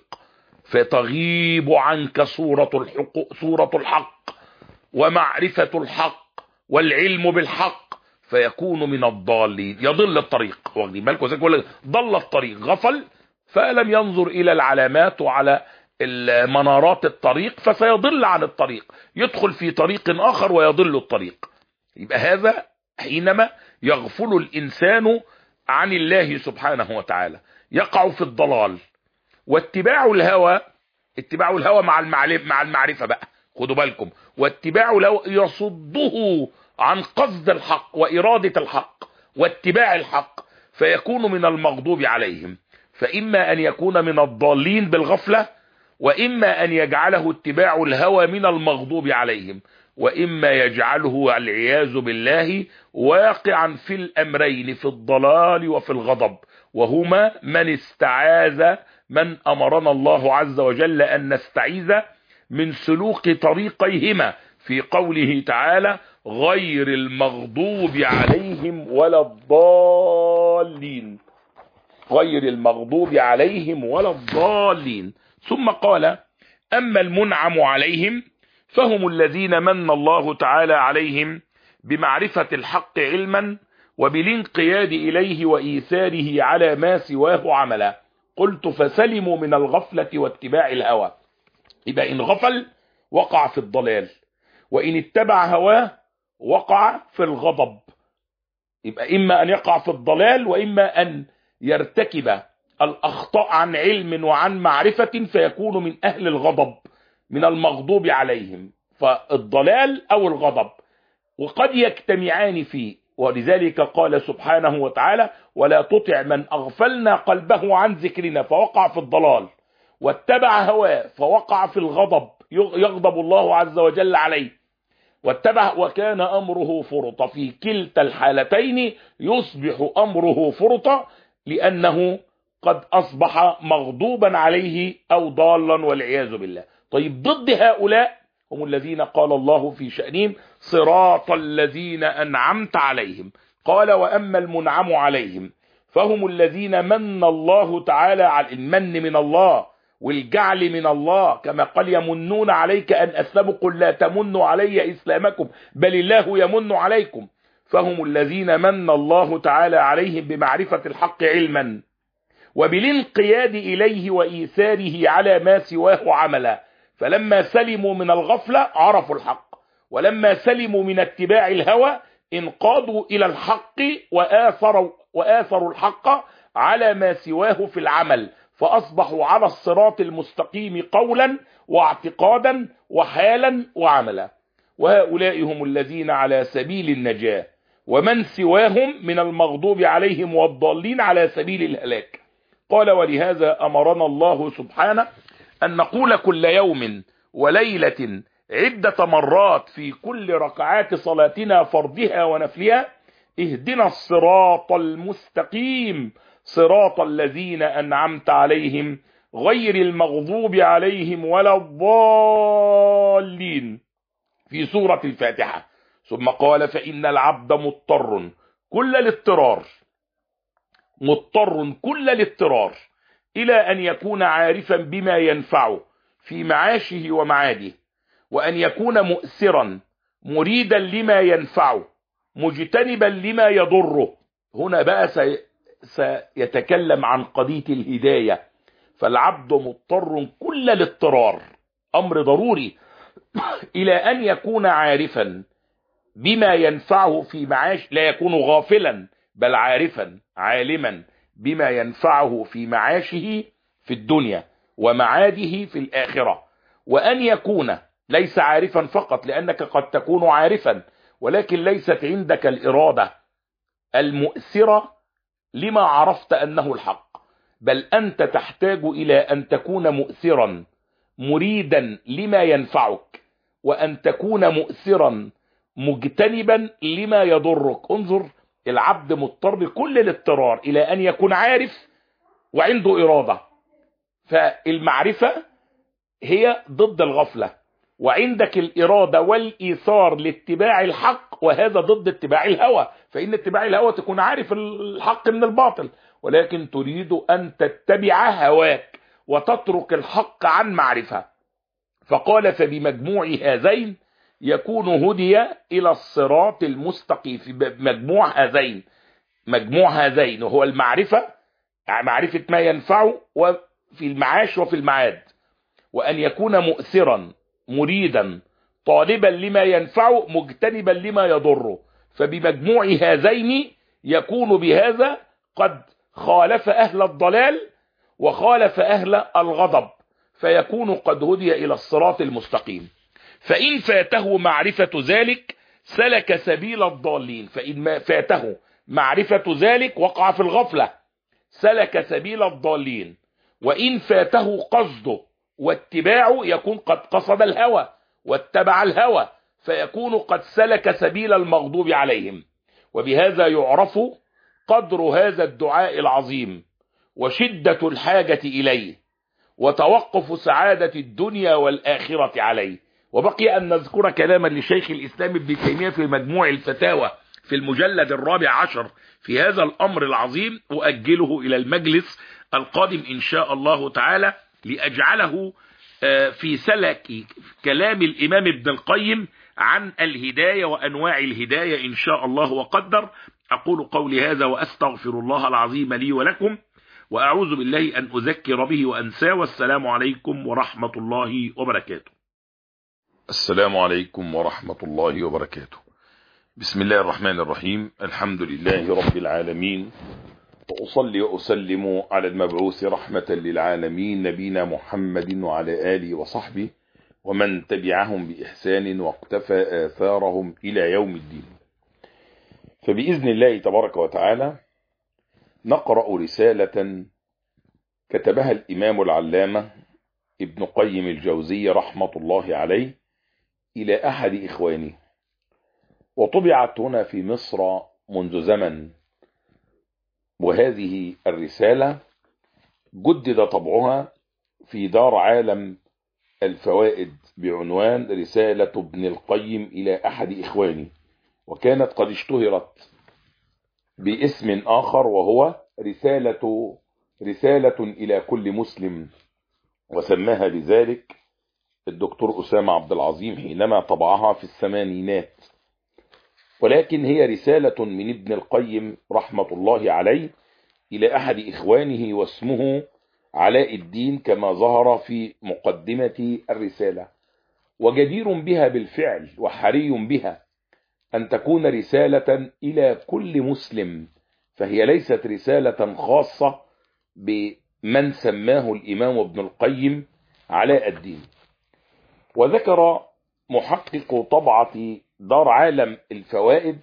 فتغيب عنك صورة الحق ومعرفة الحق والعلم بالحق، فيكون من الضالين، يضل الطريق. واخدين بالكم زي ما ضل الطريق، غفل فلم ينظر إلى العلامات وعلى منارات الطريق فسيضل عن الطريق، يدخل في طريق آخر ويضل الطريق. يبقى هذا حينما يغفل الإنسان عن الله سبحانه وتعالى يقع في الضلال. واتباع الهوى مع المعرفة بقى، خدوا بالكم، واتباع الهوى يصده عن قصد الحق وإرادة الحق واتباع الحق، فيكون من المغضوب عليهم. فإما أن يكون من الضالين بالغفلة، وإما أن يجعله اتباع الهوى من المغضوب عليهم، وإما يجعله والعياذ بالله واقعا في الأمرين، في الضلال وفي الغضب، وهما من أمرنا الله عز وجل أن نستعيذ من سلوك طريقيهما في قوله تعالى غير المغضوب عليهم ولا الضالين، غير المغضوب عليهم ولا الضالين. ثم قال أما المنعم عليهم فهم الذين من الله تعالى عليهم بمعرفة الحق علما وبالانقياد إليه وإيثاره على ما سواه عملا. قلت فسلموا من الغفلة واتباع الهوى. يبقى إن غفل وقع في الضلال، وإن اتبع هواه وقع في الغضب يبقى إما أن يقع في الضلال وإما أن يرتكب الأخطاء عن علم وعن معرفة فيكون من أهل الغضب، من المغضوب عليهم. فالضلال أو الغضب وقد يجتمعان فيه، ولذلك قال سبحانه وتعالى: ولا تطع من أغفلنا قلبه عن ذكرنا فوقع في الضلال واتبع هواه فوقع في الغضب، يغضب الله عز وجل عليه، واتبع وكان أمره فرطا. في كلتا الحالتين يصبح أمره فرطا، لأنه قد أصبح مغضوبا عليه أو ضالا والعياذ بالله. طيب ضد هؤلاء هم الذين قال الله في شأنهم: صراط الذين أنعمت عليهم. قال: وأما المنعم عليهم فهم الذين من الله تعالى على المن من الله والجعل من الله، كما قال: يمنون عليك أن أسلموا قل لا تمنوا علي إسلامكم بل الله يمن عليكم. فهم الذين من الله تعالى عليهم بمعرفة الحق علما وبالانقياد إليه وإيثاره على ما سواه عملا، فلما سلموا من الغفلة عرفوا الحق، ولما سلموا من اتباع الهوى انقادوا إلى الحق وآثروا الحق على ما سواه في العمل، فأصبحوا على الصراط المستقيم قولا واعتقادا وحالا وعملا. وهؤلاء هم الذين على سبيل النجاة، ومن سواهم من المغضوب عليهم والضالين على سبيل الهلاك. قال: ولهذا أمرنا الله سبحانه أن نقول كل يوم وليلة عدة مرات في كل ركعات صلاتنا فرضها ونفلها: اهدنا الصراط المستقيم صراط الذين أنعمت عليهم غير المغضوب عليهم ولا الضالين، في سورة الفاتحة. ثم قال: فإن العبد مضطر كل الاضطرار إلى أن يكون عارفا بما ينفعه في معاشه ومعاده، وأن يكون مؤثرا مريدا لما ينفعه مجتنبا لما يضره. هنا بقى سيتكلم عن قضية الهداية. فالعبد مضطر كل الاضطرار، أمر ضروري، إلى أن يكون عارفا بما ينفعه في معاش، لا يكون غافلا بل عارفا عالما بما ينفعه في معاشه في الدنيا ومعاده في الآخرة. وأن يكون ليس عارفا فقط، لأنك قد تكون عارفا ولكن ليست عندك الإرادة المؤثرة لما عرفت أنه الحق، بل أنت تحتاج إلى أن تكون مؤثرا مريدا لما ينفعك، وأن تكون مؤثرا مجتنبا لما يضرك. انظر، العبد مضطر كل الاضطرار إلى أن يكون عارف وعنده إرادة. فالمعرفة هي ضد الغفلة، وعندك الإرادة والإيثار لاتباع الحق، وهذا ضد اتباع الهوى. فإن اتباع الهوى تكون عارف الحق من الباطل، ولكن تريد أن تتبع هواك وتترك الحق عن معرفة. فقال: فبمجموع هذين يكون هدي إلى الصراط المستقيم. في مجموع هذين وهو المعرفة، معرفة ما ينفعه وفي المعاش وفي المعاد، وأن يكون مؤثرا مريدا طالبا لما ينفعه مجتنبا لما يضره. فبمجموع هذين يكون بهذا قد خالف أهل الضلال وخالف أهل الغضب، فيكون قد هدي إلى الصراط المستقيم. فإن فاته معرفة ذلك سلك سبيل الضالين. فإن فاته معرفة ذلك وقع في الغفلة، سلك سبيل الضالين. وإن فاته قصده واتباعه يكون قد قصد الهوى واتبع الهوى، فيكون قد سلك سبيل المغضوب عليهم. وبهذا يعرف قدر هذا الدعاء العظيم وشدة الحاجة إليه وتوقف سعادة الدنيا والآخرة عليه. وبقي أن نذكر كلاما لشيخ الإسلام ابن تيمية في مجموع الفتاوى في المجلد 14 في هذا الأمر العظيم، أؤجله إلى المجلس القادم إن شاء الله تعالى لأجعله في سلك كلام الإمام ابن القيم عن الهداية وأنواع الهداية إن شاء الله وقدر. أقول قولي هذا وأستغفر الله العظيم لي ولكم، وأعوذ بالله أن أذكر به وأنساه. والسلام عليكم ورحمة الله وبركاته. السلام عليكم ورحمة الله وبركاته. بسم الله الرحمن الرحيم. الحمد لله رب العالمين، وأصلي وأسلم على المبعوث رحمة للعالمين نبينا محمد وعلى آله وصحبه ومن تبعهم بإحسان واقتفى آثارهم إلى يوم الدين. فبإذن الله تبارك وتعالى نقرأ رسالة كتبها الإمام العلامة ابن قيم الجوزي رحمة الله عليه إلى أحد إخوانه، وطبعت هنا في مصر منذ زمن، وهذه الرسالة جدد طبعها في دار عالم الفوائد بعنوان رسالة ابن القيم إلى أحد إخواني، وكانت قد اشتهرت باسم آخر وهو رسالة إلى كل مسلم، وسماها بذلك الدكتور أسامة عبد العظيم حينما طبعها في الثمانينات. ولكن هي رسالة من ابن القيم رحمة الله عليه إلى أحد إخوانه، واسمه علاء الدين كما ظهر في مقدمة الرسالة، وجدير بها بالفعل وحري بها أن تكون رسالة إلى كل مسلم، فهي ليست رسالة خاصة بمن سماه الإمام ابن القيم علاء الدين. وذكر محقق طبعة دار عالم الفوائد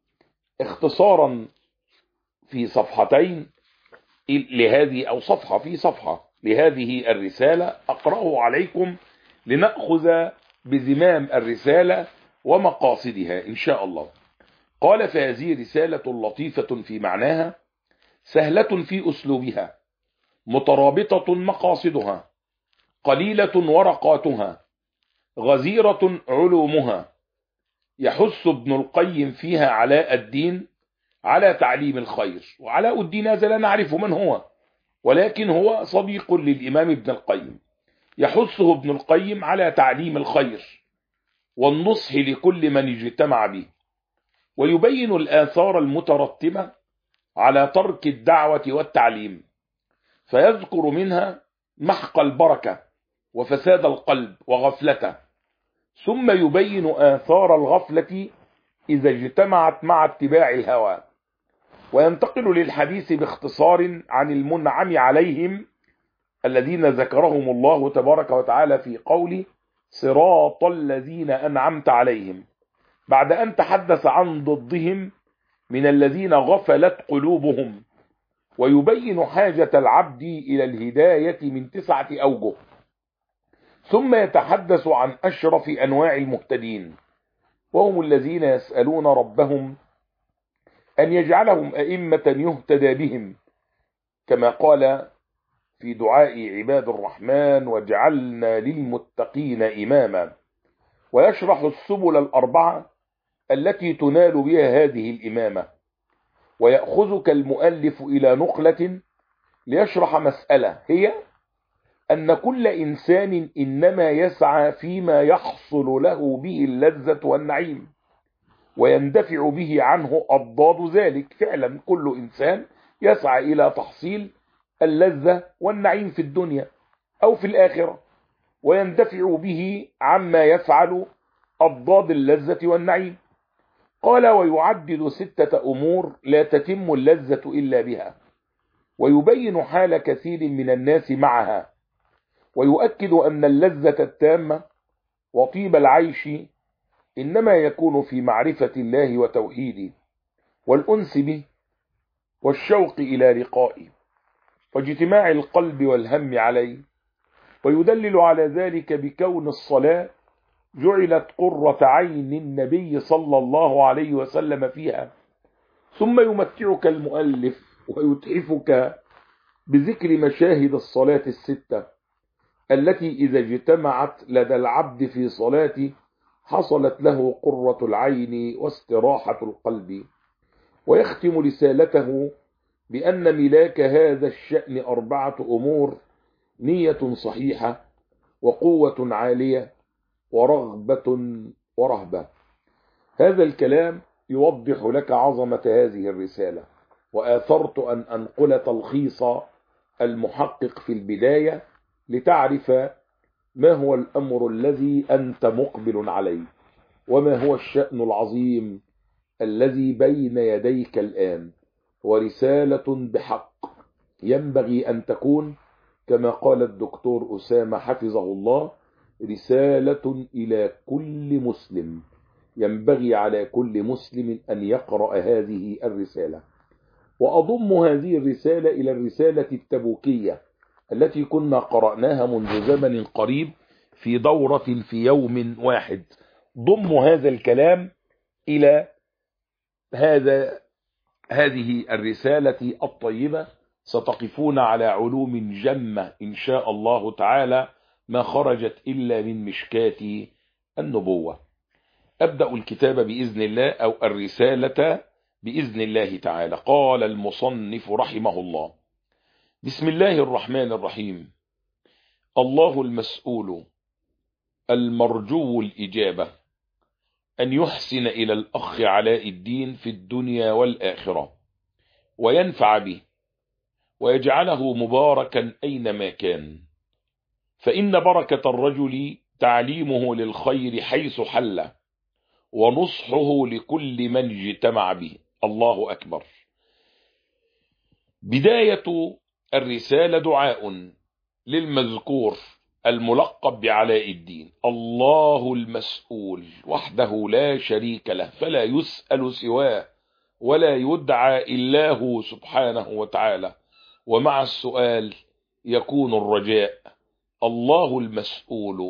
اختصارا في صفحتين لهذه، أو صفحة في صفحة لهذه الرسالة، أقرأه عليكم لنأخذ بزمام الرسالة ومقاصدها إن شاء الله. قال: فهذه رسالة لطيفة في معناها، سهلة في أسلوبها، مترابطة مقاصدها، قليلة ورقاتها، غزيرة علومها، يحث ابن القيم فيها علاء الدين على تعليم الخير. وعلاء الدين هذا لا نعرف من هو، ولكن هو صديق للإمام ابن القيم، يحثه ابن القيم على تعليم الخير والنصح لكل من اجتمع به، ويبين الآثار المترتبة على ترك الدعوة والتعليم، فيذكر منها محق البركة وفساد القلب وغفلته، ثم يبين آثار الغفلة إذا اجتمعت مع اتباع الهوى، وينتقل للحديث باختصار عن المنعم عليهم الذين ذكرهم الله تبارك وتعالى في قوله: صراط الذين أنعمت عليهم، بعد أن تحدث عن ضدهم من الذين غفلت قلوبهم، ويبين حاجة العبد إلى الهداية من 9 أوجه، ثم يتحدث عن أشرف أنواع المهتدين، وهم الذين يسألون ربهم أن يجعلهم أئمة يهتدى بهم، كما قال في دعاء عباد الرحمن: واجعلنا للمتقين إماما. ويشرح السبل الأربعة التي تنال بها هذه الإمامة، ويأخذك المؤلف إلى نقلة ليشرح مسألة، هي أن كل إنسان إنما يسعى فيما يحصل له به اللذة والنعيم، ويندفع به عنه أضداد ذلك. فعلا كل إنسان يسعى إلى تحصيل اللذة والنعيم في الدنيا أو في الآخرة، ويندفع به عما يفعل أضداد اللذة والنعيم. قال: ويعدد 6 أمور لا تتم اللذة إلا بها، ويبين حال كثير من الناس معها، ويؤكد أن اللذة التامة وطيب العيش إنما يكون في معرفة الله وتوحيده والأنس به والشوق إلى لقائه واجتماع القلب والهم عليه. ويدلل على ذلك بكون الصلاة جعلت قرة عين النبي صلى الله عليه وسلم فيها. ثم يمتعك المؤلف ويتحفك بذكر مشاهد الصلاة 6 التي إذا اجتمعت لدى العبد في صلاته حصلت له قرة العين واستراحة القلب. ويختم رسالته بأن ملاك هذا الشأن 4 أمور: نية صحيحة، وقوة عالية، ورغبة ورهبة. هذا الكلام يوضح لك عظمة هذه الرسالة، وآثرت أن أنقل تلخيص المحقق في البداية لتعرف ما هو الأمر الذي أنت مقبل عليه، وما هو الشأن العظيم الذي بين يديك الآن هو رسالة بحق، ينبغي أن تكون كما قال الدكتور أسامة حفظه الله رسالة إلى كل مسلم. ينبغي على كل مسلم أن يقرأ هذه الرسالة. وأضم هذه الرسالة إلى الرسالة التبوكية التي كنا قرأناها منذ زمن قريب في دورة في يوم واحد. ضم هذا الكلام إلى هذه الرسالة الطيبة. ستقفون على علوم جمة إن شاء الله تعالى ما خرجت إلا من مشكاة النبوة. أبدأ الكتاب بإذن الله أو الرسالة بإذن الله تعالى. قال المصنف رحمه الله: بسم الله الرحمن الرحيم. الله المسؤول المرجو الإجابة أن يحسن إلى الأخ علاء الدين في الدنيا والآخرة وينفع به ويجعله مباركا أينما كان، فإن بركة الرجل تعليمه للخير حيث حل ونصحه لكل من اجتمع به. الله أكبر. بداية الرسالة دعاء للمذكور الملقب بعلاء الدين، الله المسؤول وحده لا شريك له فلا يسأل سواه ولا يدعى إلا هو سبحانه وتعالى، ومع السؤال يكون الرجاء. الله المسؤول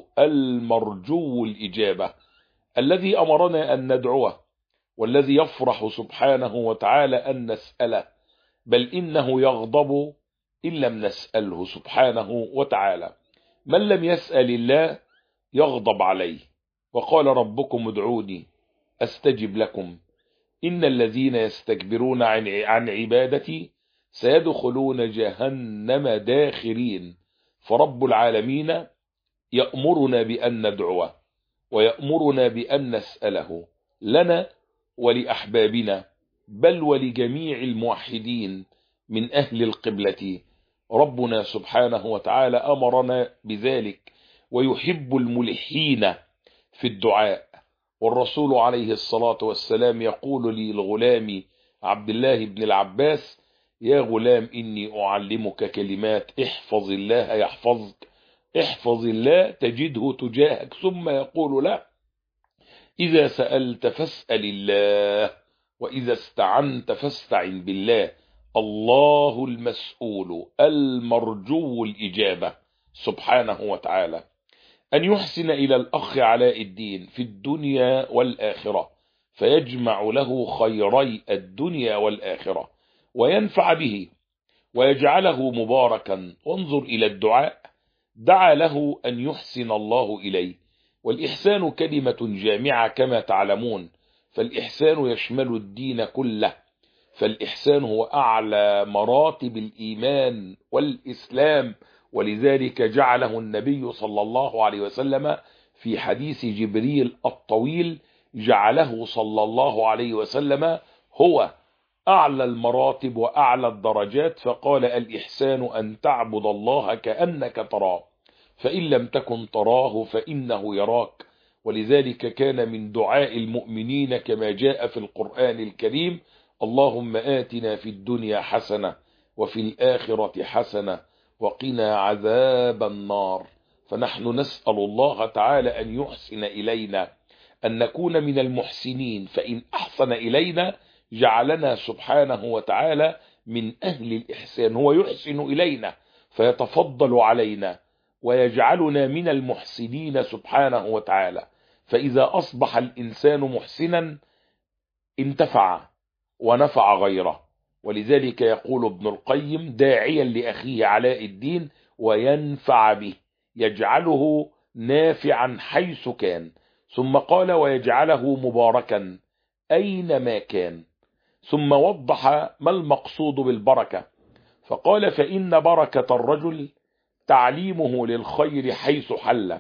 المرجو الإجابة الذي أمرنا أن ندعوه، والذي يفرح سبحانه وتعالى أن نسأله، بل إنه يغضب إن لم نسأله سبحانه وتعالى. من لم يسأل الله يغضب عليه. وقال ربكم ادعوني أستجب لكم إن الذين يستكبرون عن عبادتي سيدخلون جهنم داخرين. فرب العالمين يأمرنا بأن ندعوه ويأمرنا بأن نسأله لنا ولأحبابنا بل ولجميع الموحدين من أهل القبلة. ربنا سبحانه وتعالى أمرنا بذلك ويحب الملحين في الدعاء. والرسول عليه الصلاة والسلام يقول للغلام عبد الله بن العباس: يا غلام إني أعلمك كلمات احفظ الله يحفظك، احفظ الله تجده تجاهك. ثم يقول له: إذا سألت فاسأل الله وإذا استعنت فاستعن بالله. الله المسؤول المرجو الإجابة سبحانه وتعالى أن يحسن إلى الأخ علاء الدين في الدنيا والآخرة فيجمع له خيري الدنيا والآخرة وينفع به ويجعله مباركا. وانظر إلى الدعاء، دعا له أن يحسن الله إليه. والإحسان كلمة جامعة كما تعلمون، فالإحسان يشمل الدين كله، فالإحسان هو أعلى مراتب الإيمان والإسلام. ولذلك جعله النبي صلى الله عليه وسلم في حديث جبريل الطويل، جعله صلى الله عليه وسلم هو أعلى المراتب وأعلى الدرجات، فقال: الإحسان أن تعبد الله كأنك تراه فإن لم تكن تراه فإنه يراك. ولذلك كان من دعاء المؤمنين كما جاء في القرآن الكريم: اللهم آتنا في الدنيا حسنة وفي الآخرة حسنة وقنا عذاب النار. فنحن نسأل الله تعالى أن يحسن إلينا، أن نكون من المحسنين، فإن أحسن إلينا جعلنا سبحانه وتعالى من أهل الإحسان. هو يحسن إلينا فيتفضل علينا ويجعلنا من المحسنين سبحانه وتعالى. فإذا أصبح الإنسان محسنا انتفع ونفع غيره. ولذلك يقول ابن القيم داعيا لأخيه علاء الدين: وينفع به، يجعله نافعا حيث كان. ثم قال: ويجعله مباركا أينما كان. ثم وضح ما المقصود بالبركة، فقال: فإن بركة الرجل تعليمه للخير حيث حل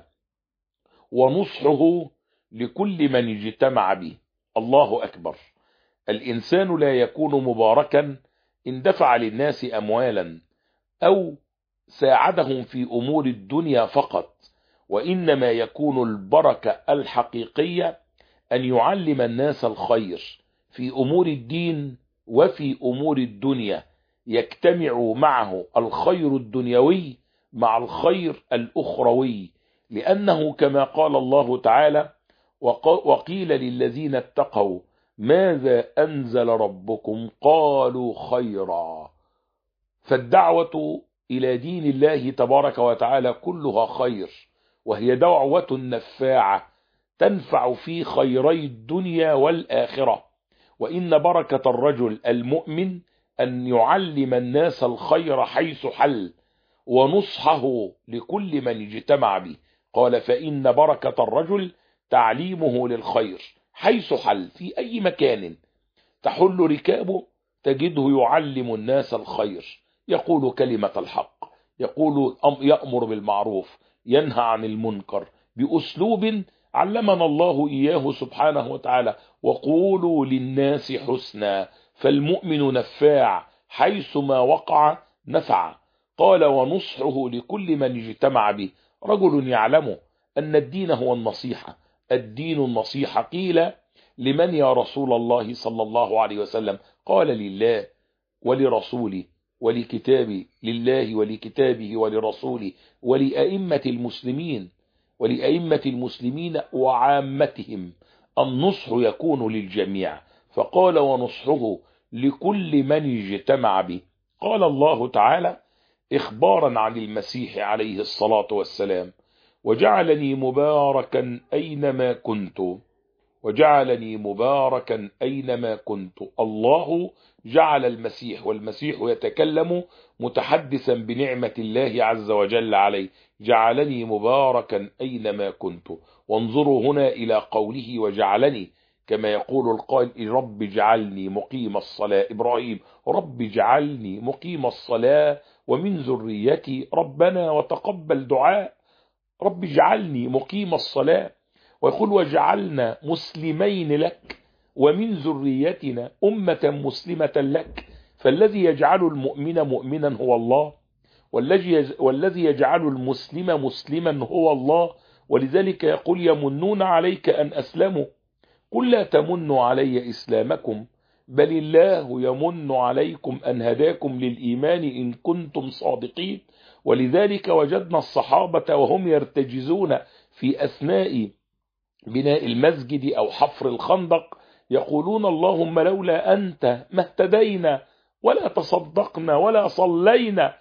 ونصحه لكل من اجتمع به. الله أكبر. الإنسان لا يكون مباركا إن دفع للناس أموالا أو ساعدهم في أمور الدنيا فقط، وإنما يكون البركة الحقيقية أن يعلم الناس الخير في أمور الدين وفي أمور الدنيا، يجتمع معه الخير الدنيوي مع الخير الأخروي، لأنه كما قال الله تعالى: وقيل للذين اتقوا ماذا أنزل ربكم قالوا خيرا. فالدعوة إلى دين الله تبارك وتعالى كلها خير، وهي دعوة نفاعة تنفع في خيري الدنيا والآخرة. وإن بركة الرجل المؤمن أن يعلم الناس الخير حيث حل، ونصحه لكل من اجتمع به. قال: فإن بركة الرجل تعليمه للخير حيث حل، في أي مكان تحل ركابه تجده يعلم الناس الخير، يقول كلمة الحق، يأمر بالمعروف، ينهى عن المنكر بأسلوب علمنا الله إياه سبحانه وتعالى: وقولوا للناس حسنا. فالمؤمن نفاع حيث ما وقع نفع. قال: ونصحه لكل من اجتمع به. رجل يعلم أن الدين هو النصيحة، الدين النصيحة. قيل: لمن يا رسول الله صلى الله عليه وسلم؟ قال: لله ولرسوله ولكتابه، لله ولكتابه ولرسوله ولأئمة المسلمين وعامتهم. النصح يكون للجميع. فقال: ونصحه لكل من اجتمع به. قال الله تعالى إخبارا عن المسيح عليه الصلاة والسلام: وجعلني مباركا أينما كنت، وجعلني مباركا أينما كنت. الله جعل المسيح، والمسيح يتكلم متحدثا بنعمة الله عز وجل عليه: جعلني مباركا أينما كنت. وانظروا هنا إلى قوله وجعلني، كما يقول القائل: رب اجعلني مقيم الصلاة. إبراهيم: رب اجعلني مقيم الصلاة ومن ذريتي ربنا وتقبل دعاء. رب اجعلني مقيم الصلاة. ويقول: وجعلنا مسلمين لك ومن ذريتنا أمة مسلمة لك. فالذي يجعل المؤمن مؤمنا هو الله، والذي يجعل المسلم مسلما هو الله. ولذلك يقول: يمنون عليك أن أسلموا، قل لا تمنوا علي إسلامكم، بل الله يمن عليكم أن هداكم للإيمان إن كنتم صادقين. ولذلك وجدنا الصحابة وهم يرتجزون في أثناء بناء المسجد أو حفر الخندق يقولون: اللهم لولا أنت ما اهتدينا ولا تصدقنا ولا صلينا.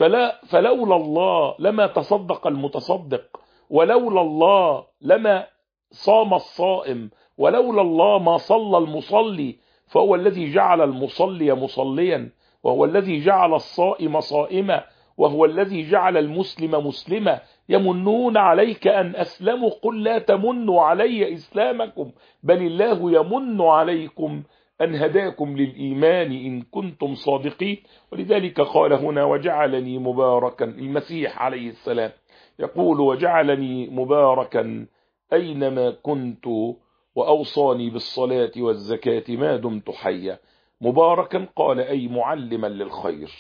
فلولا الله لما تصدق المتصدق، ولولا الله لما صام الصائم، ولولا الله ما صلى المصلي. فهو الذي جعل المصلي مصليا، وهو الذي جعل الصائم صائما، وهو الذي جعل المسلم مسلما. يمنون عليك أن أسلموا، قل لا تمنوا علي إسلامكم، بل الله يمن عليكم أن هداكم للإيمان إن كنتم صادقين. ولذلك قال هنا: وجعلني مباركا. المسيح عليه السلام يقول: وجعلني مباركا أينما كنت وأوصاني بالصلاة والزكاة ما دمت حيا. مباركا قال أي معلما للخير.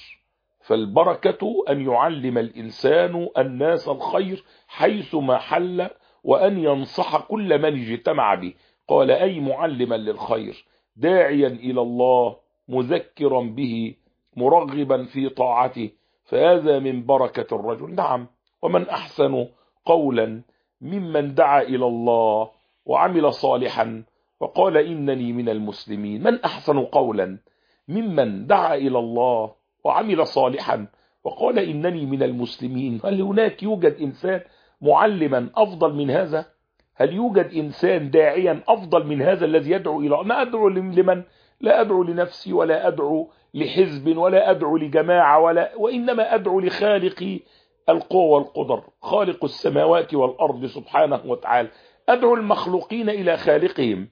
فالبركة أن يعلم الإنسان الناس الخير حيثما حل، وأن ينصح كل من اجتمع به. قال أي معلما للخير، داعيا إلى الله، مذكرا به، مرغبا في طاعته. فهذا من بركة الرجل. نعم، ومن أحسن قولا ممن دعا إلى الله وعمل صالحا وقال إنني من المسلمين. من أحسن قولا ممن دعا إلى الله وعمل صالحا وقال إنني من المسلمين؟ هل هناك يوجد إنسان معلما أفضل من هذا؟ هل يوجد إنسان داعيا أفضل من هذا الذي يدعو إلى؟ أنا أدعو لمن؟ لا أدعو لنفسي، ولا أدعو لحزب، ولا أدعو لجماعة، وإنما أدعو لخالق القوة والقدر، خالق السماوات والأرض سبحانه وتعالى. أدعو المخلوقين إلى خالقهم،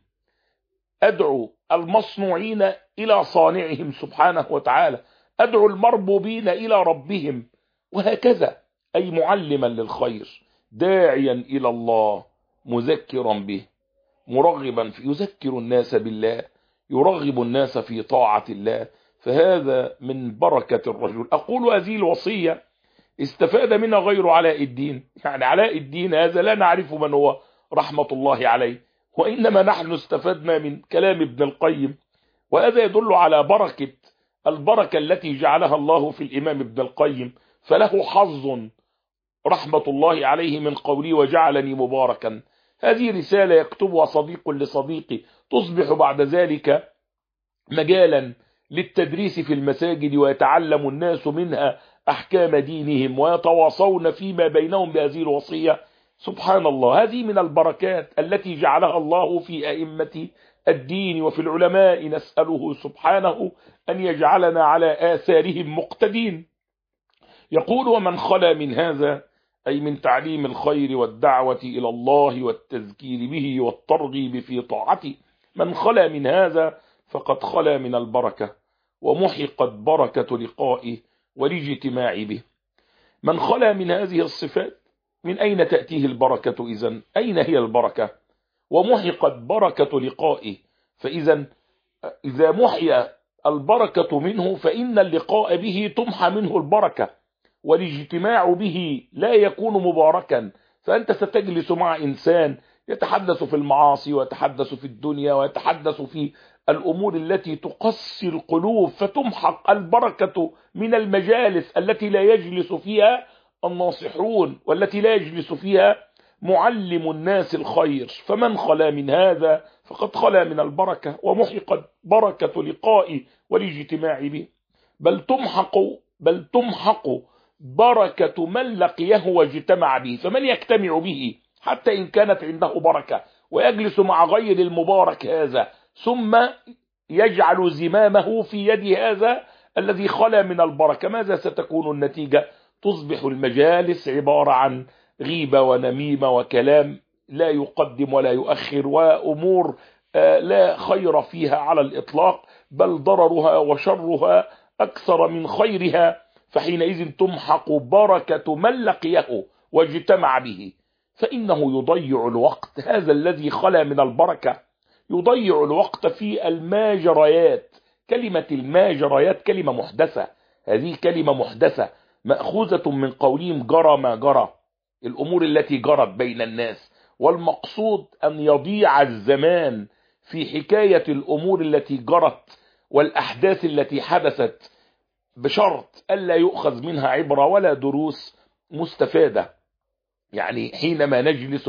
أدعو المصنوعين إلى صانعهم سبحانه وتعالى، أدعو المربوبين إلى ربهم، وهكذا. أي معلما للخير، داعيا إلى الله، مذكرا به، مرغبا في، يذكر الناس بالله، يرغب الناس في طاعة الله. فهذا من بركة الرجل. أقول هذه الوصية استفاد منها غير علاء الدين. يعني علاء الدين هذا لا نعرف من هو رحمة الله عليه، وإنما نحن استفدنا من كلام ابن القيم وهذا يدل على البركة التي جعلها الله في الإمام ابن القيم، فله حظ رحمة الله عليه من قولي وجعلني مباركا. هذه رسالة يكتبها صديق لصديقي تصبح بعد ذلك مجالا للتدريس في المساجد، ويتعلم الناس منها أحكام دينهم ويتواصون فيما بينهم بهذه الوصية. سبحان الله، هذه من البركات التي جعلها الله في أئمة الدين وفي العلماء. نسأله سبحانه أن يجعلنا على آثارهم مقتدين. يقول ومن خلا من هذا، أي من تعليم الخير والدعوة إلى الله والتذكير به والترغيب في طاعته، من خلا من هذا فقد خلا من البركة ومحقت بركة لقائه والاجتماع به. من خلا من هذه الصفات من أين تأتيه البركة؟ إذن أين هي البركة؟ ومحقت بركة لقائه، إذا محي البركة منه فإن اللقاء به تمحى منه البركة، والاجتماع به لا يكون مباركا. فأنت ستجلس مع إنسان يتحدث في المعاصي ويتحدث في الدنيا ويتحدث في الأمور التي تقسي القلوب، فتمحق البركة من المجالس التي لا يجلس فيها الناصحون والتي لا يجلس فيها معلم الناس الخير. فمن خلا من هذا فقد خلا من البركة ومحقت بركة لقائه والاجتماع به. بل تمحق بركة من لقيه واجتمع به. فمن يجتمع به حتى إن كانت عنده بركة ويجلس مع غير المبارك هذا، ثم يجعل زمامه في يد هذا الذي خلا من البركة، ماذا ستكون النتيجة؟ تصبح المجالس عبارة عن غيبة ونميمة وكلام لا يقدم ولا يؤخر، وأمور لا خير فيها على الإطلاق، بل ضررها وشرها أكثر من خيرها. فحينئذ تمحق بركة من لقيه واجتمع به، فإنه يضيع الوقت. هذا الذي خلا من البركة يضيع الوقت في الماجريات. كلمة الماجريات كلمة محدثة، هذه كلمة محدثة مأخوذة من قولهم جرى ما جرى، الأمور التي جرت بين الناس، والمقصود أن يضيع الزمان في حكاية الأمور التي جرت والأحداث التي حدثت، بشرط ألا يؤخذ منها عبرة ولا دروس مستفادة. يعني حينما نجلس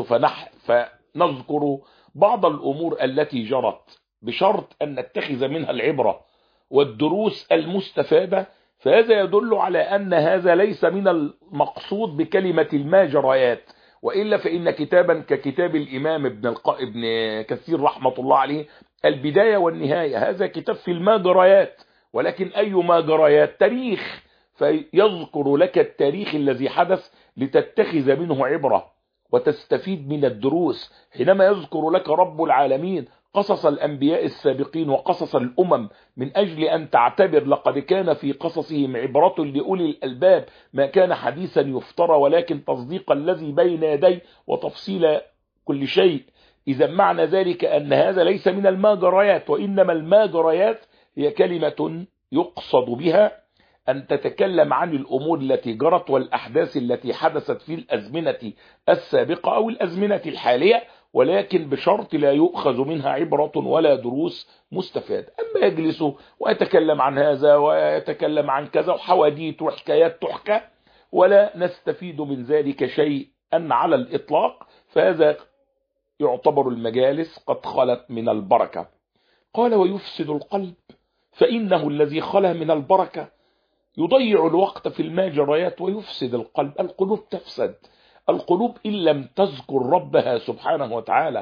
فنذكر بعض الأمور التي جرت بشرط أن نتخذ منها العبرة والدروس المستفادة، فهذا يدل على أن هذا ليس من المقصود بكلمة الماجريات. وإلا فإن كتابا ككتاب الإمام ابن كثير رحمة الله عليه البداية والنهاية، هذا كتاب في الماجريات، ولكن أي ماجريات؟ تاريخ، فيذكر لك التاريخ الذي حدث لتتخذ منه عبرة وتستفيد من الدروس. حينما يذكر لك رب العالمين قصص الأنبياء السابقين وقصص الأمم من أجل أن تعتبر لقد كان في قصصهم عبرة لأولي الألباب ما كان حديثا يفترى ولكن تصديق الذي بين يديه وتفصيل كل شيء. إذا معنى ذلك أن هذا ليس من الماجريات، وإنما الماجريات هي كلمة يقصد بها أن تتكلم عن الأمور التي جرت والأحداث التي حدثت في الأزمنة السابقة أو الأزمنة الحالية، ولكن بشرط لا يؤخذ منها عبرة ولا دروس مستفاد. أما يجلس ويتكلم عن هذا ويتكلم عن كذا وحواديت وحكايات تحكى ولا نستفيد من ذلك شيء على الإطلاق، فهذا يعتبر المجالس قد خلت من البركة. قال ويفسد القلب، فإنه الذي خلا من البركة يضيع الوقت في الماجريات ويفسد القلب. القلوب تفسد، القلوب إن لم تذكر ربها سبحانه وتعالى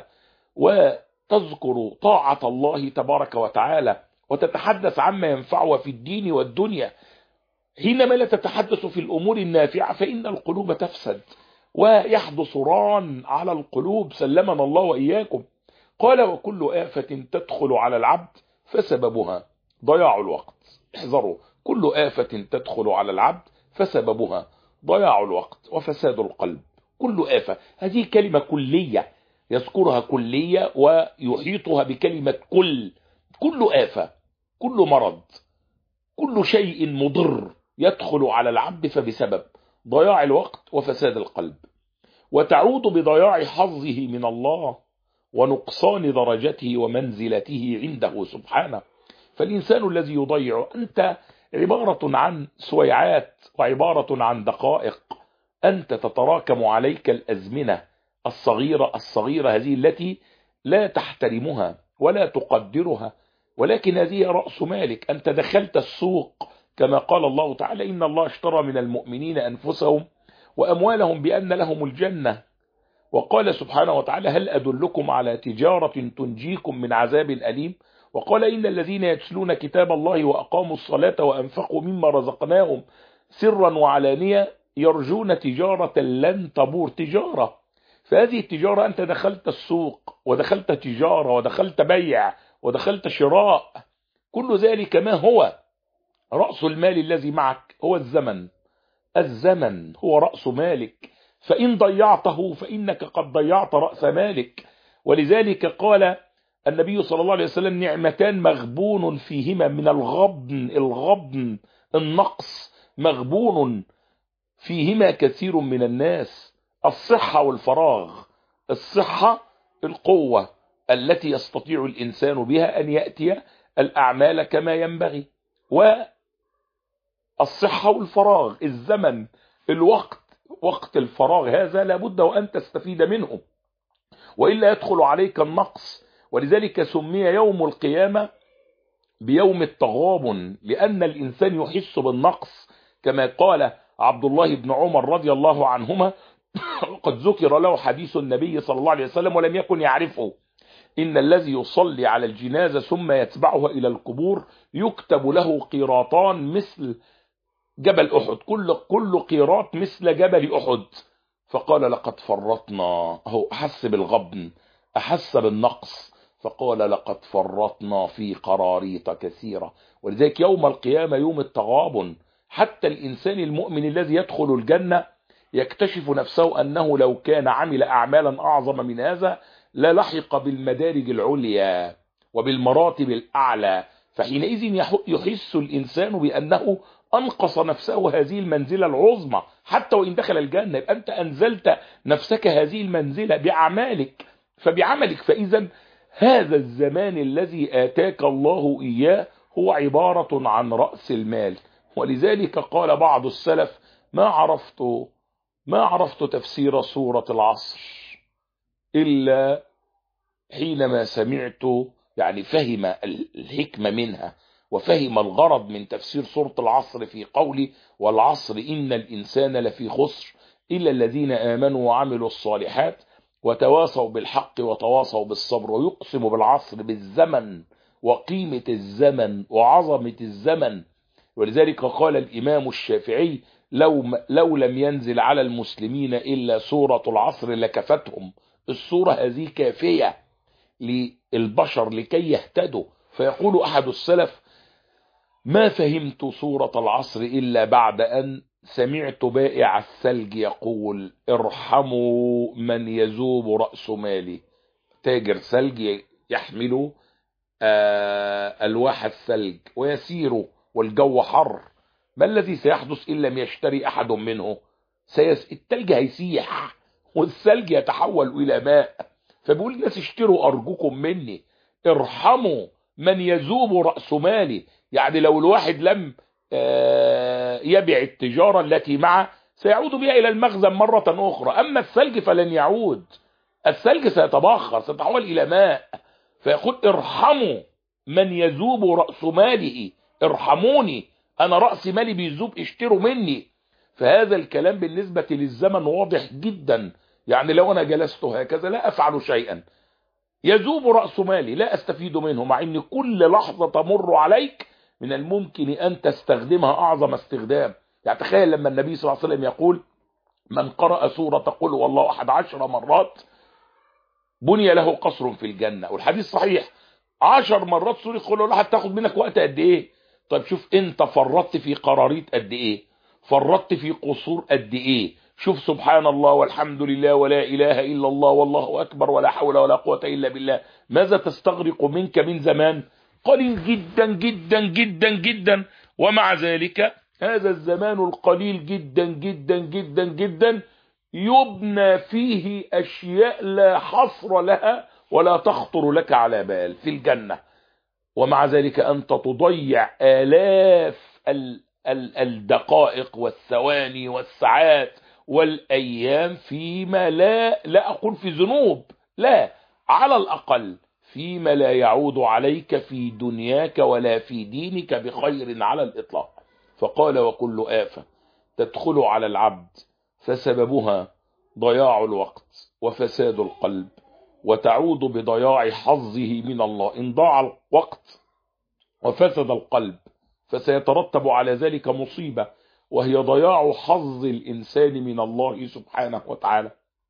وتذكر طاعة الله تبارك وتعالى وتتحدث عما ينفعها في الدين والدنيا، حينما لا تتحدث في الأمور النافعة فإن القلوب تفسد ويحدث ران على القلوب، سلمنا الله وإياكم. قال وكل آفة تدخل على العبد فسببها ضياع الوقت. احذروا، كل آفة تدخل على العبد فسببها ضياع الوقت وفساد القلب. كل آفة، هذه كلمة كلية يذكرها كلية ويحيطها بكلمة كل آفة، كل مرض، كل شيء مضر يدخل على العبد فبسبب ضياع الوقت وفساد القلب، وتعود بضياع حظه من الله ونقصان درجته ومنزلته عنده سبحانه. فالإنسان الذي يضيع، أنت عبارة عن سويعات وعبارة عن دقائق، أنت تتراكم عليك الأزمنة الصغيرة هذه التي لا تحترمها ولا تقدرها، ولكن هذه رأس مالك. أنت دخلت السوق كما قال الله تعالى: إن الله اشترى من المؤمنين أنفسهم وأموالهم بأن لهم الجنة. وقال سبحانه وتعالى: هل أدلكم على تجارة تنجيكم من عذاب أليم؟ وقال: إن الذين يتلون كتاب الله وأقاموا الصلاة وأنفقوا مما رزقناهم سرا وعلانية يرجون تجارة لن تبور. تجارة، فهذه التجارة أنت دخلت السوق ودخلت تجارة ودخلت بيع ودخلت شراء، كل ذلك ما هو رأس المال الذي معك؟ هو الزمن. الزمن هو رأس مالك، فإن ضيعته فإنك قد ضيعت رأس مالك. ولذلك قال النبي صلى الله عليه وسلم: نعمتان مغبون فيهما من الغبن النقص، مغبون فيهما كثير من الناس: الصحة والفراغ. الصحة القوة التي يستطيع الإنسان بها أن يأتي الأعمال كما ينبغي، والصحة والفراغ الزمن الوقت، وقت الفراغ هذا لابد وأن تستفيد منه وإلا يدخل عليك النقص. ولذلك سمي يوم القيامة بيوم التغابن، لأن الإنسان يحس بالنقص، كما قال عبد الله بن عمر رضي الله عنهما قد ذكر له حديث النبي صلى الله عليه وسلم ولم يكن يعرفه: إن الذي يصلي على الجنازة ثم يتبعها إلى القبور يكتب له قيراطان مثل جبل أحد، كل قيراط مثل جبل أحد. فقال: لقد فرطنا. هو أحس بالغبن، أحس بالنقص، فقال: لقد فرطنا في قراريط كثيرة. ولذلك يوم القيامة يوم التغابن. حتى الإنسان المؤمن الذي يدخل الجنة يكتشف نفسه أنه لو كان عمل أعمالا أعظم من هذا للحق بالمدارج العليا وبالمراتب الأعلى، فحينئذ يحس الإنسان بأنه أنقص نفسه هذه المنزلة العظمى حتى وإن دخل الجنة. أنت أنزلت نفسك هذه المنزلة بعمالك، فبعملك. فإذا هذا الزمان الذي آتاك الله إياه هو عبارة عن رأس المال. ولذلك قال بعض السلف: ما عرفت تفسير سورة العصر إلا حينما سمعت، يعني فهم الحكمة منها وفهم الغرض من تفسير سورة العصر في قولي: والعصر إن الإنسان لفي خسر إلا الذين آمنوا وعملوا الصالحات وتواصوا بالحق وتواصوا بالصبر. ويقسم بالعصر، بالزمن وقيمة الزمن وعظمة الزمن. ولذلك قال الإمام الشافعي: لو لم ينزل على المسلمين إلا سورة العصر لكفتهم. السورة هذه كافية للبشر لكي يهتدوا. فيقول أحد السلف: ما فهمت سورة العصر إلا بعد أن سمعت بائع الثلج يقول: ارحموا من يذوب رأس مالي. تاجر ثلج يحمل ألواح الثلج ويسير والجو حر، ما الذي سيحدث إن لم يشتري أحد منه؟ الثلج هيسيح والثلج يتحول إلى ماء. فبيقول الناس: اشتروا أرجوكم مني، ارحموا من يذوب رأس مالي. يعني لو الواحد لم يبيع التجارة التي معه سيعود بها إلى المخزن مرة أخرى، أما الثلج فلن يعود، الثلج سيتبخر، سيتحول إلى ماء. فيقول: ارحموا من يذوب رأس ماله، ارحموني أنا رأس مالي بيذوب، اشتروا مني. فهذا الكلام بالنسبة للزمن واضح جدا. يعني لو أنا جلست هكذا لا أفعل شيئا، يذوب رأس مالي، لا أستفيد منه، مع أن كل لحظة تمر عليك من الممكن أن تستخدمها أعظم استخدام. يعني تخيل لما النبي صلى الله عليه وسلم يقول: من قرأ سورة قل هو الله أحد 10 مرات بني له قصر في الجنة. والحديث صحيح، 10 مرات سورة قل هو الله هتاخد منك وقت قد إيه؟ طيب شوف أنت فرطت في قراريط قد إيه، فرطت في قصور قد إيه. شوف سبحان الله والحمد لله ولا إله إلا الله والله أكبر ولا حول ولا قوة إلا بالله، ماذا تستغرق منك من زمان؟ قليل جدا جدا جدا جدا. ومع ذلك هذا الزمان القليل جدا جدا جدا جدا يبنى فيه أشياء لا حصر لها ولا تخطر لك على بال في الجنة. ومع ذلك أنت تضيع آلاف الدقائق والثواني والساعات والأيام فيما لا أقول في ذنوب، لا، على الأقل فيما لا يعود عليك في دنياك ولا في دينك بخير على الإطلاق. فقال: وكل آفة تدخل على العبد فسببها ضياع الوقت وفساد القلب، وتعود بضياع حظه من الله. إن ضاع الوقت وفسد القلب فسيترتب على ذلك مصيبة، وهي ضياع حظ الإنسان من الله سبحانه وتعالى،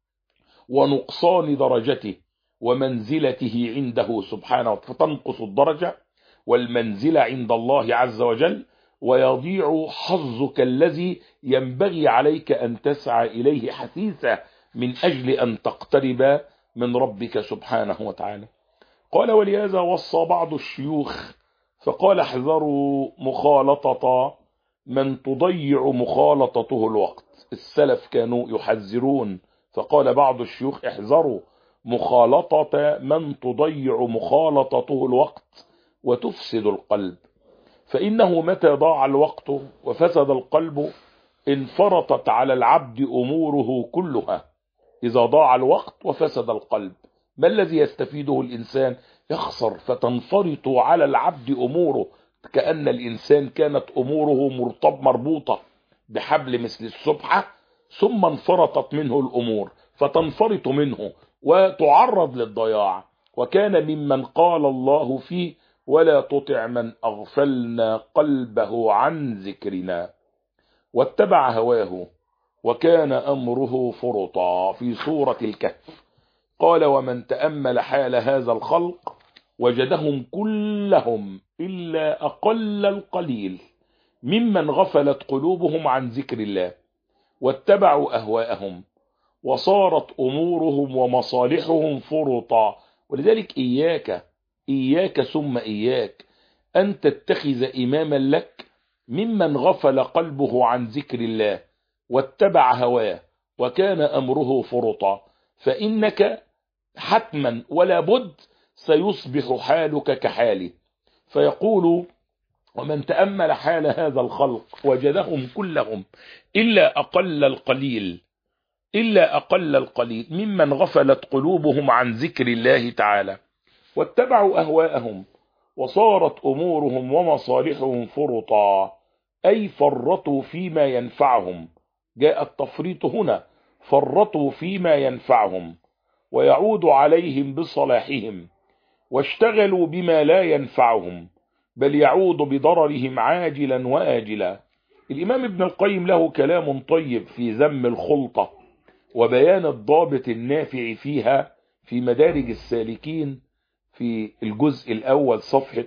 ونقصان درجته ومنزلته عنده سبحانه، فتنقص الدرجة والمنزلة عند الله عز وجل، ويضيع حظك الذي ينبغي عليك أن تسعى إليه حثيثا من أجل أن تقترب من ربك سبحانه وتعالى. قال: ولهذا وصى بعض الشيوخ فقال: احذروا مخالطة من تضيع مخالطته الوقت. السلف كانوا يحذرون، فقال بعض الشيوخ: احذروا مخالطة من تضيع مخالطته الوقت وتفسد القلب، فإنه متى ضاع الوقت وفسد القلب انفرطت على العبد أموره كلها. إذا ضاع الوقت وفسد القلب، ما الذي يستفيده الإنسان؟ يخسر، فتنفرط على العبد أموره، كأن الإنسان كانت أموره مربوطة بحبل مثل السبحة، ثم انفرطت منه الأمور فتنفرط منه وتعرض للضياع. وكان ممن قال الله فيه: ولا تطع من أغفلنا قلبه عن ذكرنا واتبع هواه وكان أمره فرطا، في سورة الكهف. قال: ومن تأمل حال هذا الخلق وجدهم كلهم إلا أقل القليل ممن غفلت قلوبهم عن ذكر الله واتبعوا أهواءهم وصارت أمورهم ومصالحهم فرطا. ولذلك إياك ثم إياك أن تتخذ إماما لك ممن غفل قلبه عن ذكر الله واتبع هواه وكان أمره فرطا، فإنك حتما ولا بد سيصبح حالك كحاله. فيقول: ومن تأمل حال هذا الخلق وجدهم كلهم إلا أقل القليل ممن غفلت قلوبهم عن ذكر الله تعالى واتبعوا أهواءهم وصارت أمورهم ومصالحهم فرطا، أي فرطوا فيما ينفعهم. جاء التفريط هنا، فرطوا فيما ينفعهم ويعود عليهم بصلاحهم، واشتغلوا بما لا ينفعهم بل يعود بضررهم عاجلا وآجلا. الإمام ابن القيم له كلام طيب في ذم الخلطة وبيان الضابط النافع فيها في مدارج السالكين في الجزء الأول صفحة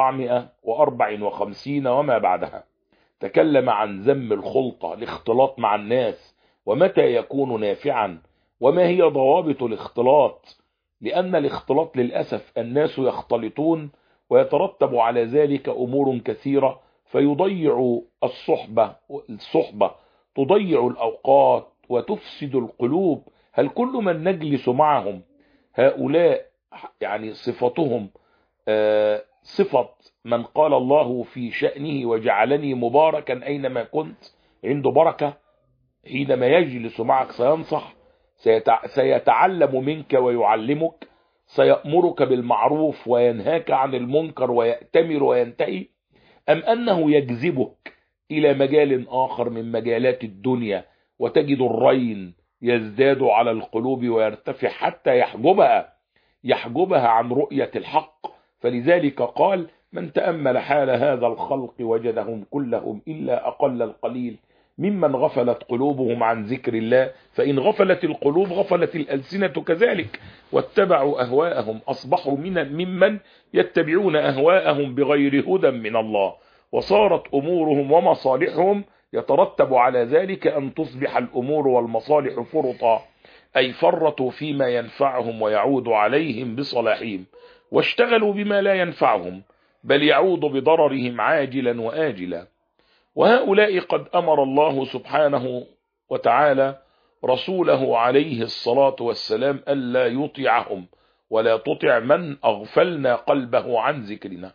454 وما بعدها. تكلم عن ذم الخلطة، الاختلاط مع الناس، ومتى يكون نافعا، وما هي ضوابط الاختلاط، لأن الاختلاط للأسف الناس يختلطون ويترتب على ذلك أمور كثيرة، فيضيع الصحبة تضيع الأوقات وتفسد القلوب. هل كل من نجلس معهم هؤلاء يعني صفتهم صفة من قال الله في شأنه: وجعلني مباركا أينما كنت؟ عنده بركة، حينما يجلس معك سينصح، سيتعلم منك ويعلمك، سيأمرك بالمعروف وينهاك عن المنكر ويأتمر وينتهي؟ أم أنه يجذبك إلى مجال آخر من مجالات الدنيا وتجد الرين يزداد على القلوب ويرتفع حتى يحجبها عن رؤية الحق؟ فلذلك قال: من تأمل حال هذا الخلق وجدهم كلهم إلا أقل القليل ممن غفلت قلوبهم عن ذكر الله. فإن غفلت القلوب غفلت الألسنة كذلك، واتبعوا أهواءهم، أصبحوا ممن يتبعون أهواءهم بغير هدى من الله، وصارت أمورهم ومصالحهم يترتب على ذلك أن تصبح الأمور والمصالح فرطا، أي فرطوا فيما ينفعهم ويعود عليهم بصلاحهم، واشتغلوا بما لا ينفعهم بل يعود بضررهم عاجلا وآجلا. وهؤلاء قد أمر الله سبحانه وتعالى رسوله عليه الصلاة والسلام ألا يطيعهم، ولا تطع من أغفلنا قلبه عن ذكرنا.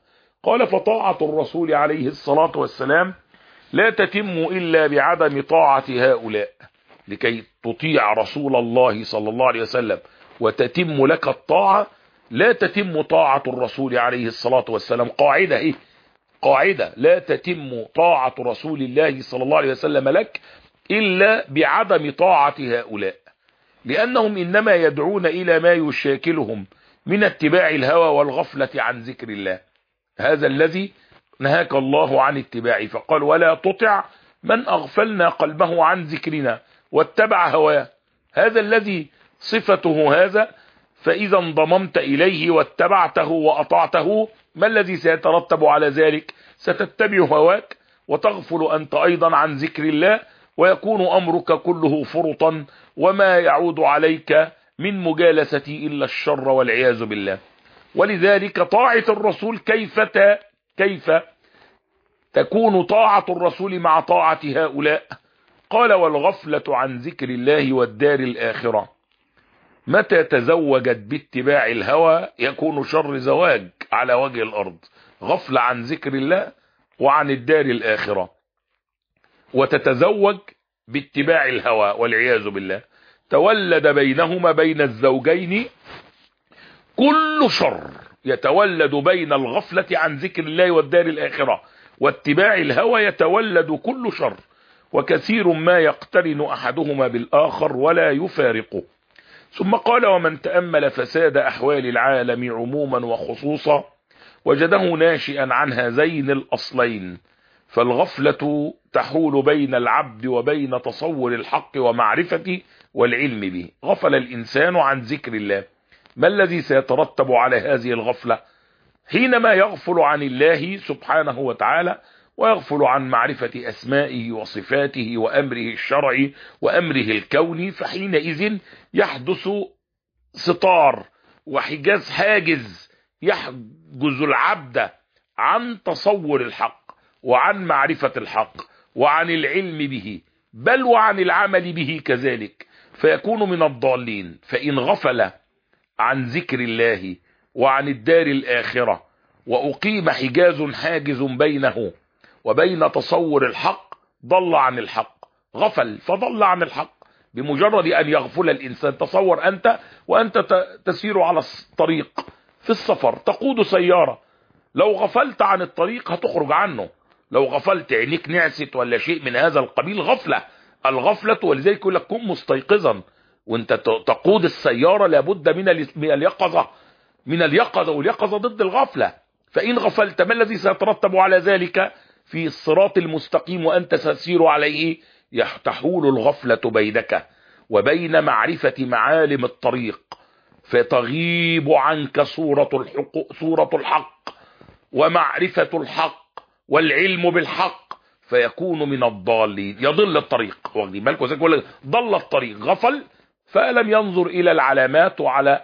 قال فطاعة الرسول عليه الصلاة والسلام لا تتم إلا بعدم طاعة هؤلاء. لكي تطيع رسول الله صلى الله عليه وسلم وتتم لك الطاعة، لا تتم طاعة الرسول عليه الصلاة والسلام. قاعدة ايه؟ قاعدة: لا تتم طاعة رسول الله صلى الله عليه وسلم لك إلا بعدم طاعة هؤلاء، لأنهم إنما يدعون إلى ما يشاكلهم من اتباع الهوى والغفلة عن ذكر الله. هذا الذي نهاك الله عن اتباعه، فقال: ولا تطع من أغفلنا قلبه عن ذكرنا واتبع هواه. هذا الذي صفته هذا، فإذا انضممت إليه واتبعته وأطعته، ما الذي سيترتب على ذلك؟ ستتبع هواك وتغفل أنت أيضا عن ذكر الله، ويكون أمرك كله فرطا، وما يعود عليك من مجالستي إلا الشر والعياذ بالله. ولذلك طاعة الرسول كيف تكون طاعة الرسول مع طاعة هؤلاء؟ قال: والغفلة عن ذكر الله والدار الآخرة متى تزوجت باتباع الهوى يكون شر زواج على وجه الأرض. غفلة عن ذكر الله وعن الدار الآخرة، وتتزوج باتباع الهوى والعياذ بالله، تولد بينهما بين الزوجين كل شر. يتولد بين الغفلة عن ذكر الله والدار الآخرة واتباع الهوى يتولد كل شر، وكثير ما يقترن أحدهما بالآخر ولا يفارقه. ثم قال: ومن تأمل فساد أحوال العالم عموما وخصوصا وجده ناشئا عن هذين الأصلين، فالغفلة تحول بين العبد وبين تصور الحق ومعرفته والعلم به. غفل الإنسان عن ذكر الله، ما الذي سيترتب على هذه الغفلة؟ حينما يغفل عن الله سبحانه وتعالى ويغفل عن معرفة أسمائه وصفاته وأمره الشرعي وأمره الكوني، فحينئذ يحدث ستار وحجاز، حاجز يحجز العبد عن تصور الحق وعن معرفة الحق وعن العلم به، بل وعن العمل به كذلك، فيكون من الضالين. فإن غفل عن ذكر الله وعن الدار الآخرة وأقيم حاجز بينه وبين تصور الحق، ضل عن الحق، غفل فضل عن الحق. بمجرد أن يغفل الإنسان، تصور أنت وأنت تسير على الطريق في السفر، تقود سيارة، لو غفلت عن الطريق هتخرج عنه، لو غفلت عينيك نعست ولا شيء من هذا القبيل، الغفلة. ولذلك يقول لك: كن مستيقظا وانت تقود السيارة، لابد من اليقظة، واليقظة ضد الغفلة. فإن غفلت، ما الذي سيترتب على ذلك؟ في الصراط المستقيم وأنت تسير عليه تحول الغفلة بينك وبين معرفة معالم الطريق، فتغيب عنك صورة الحق ومعرفة الحق والعلم بالحق، فيكون من الضالين، يضل الطريق. واخدين بالكم؟ ضل الطريق، غفل فلم ينظر إلى العلامات وعلى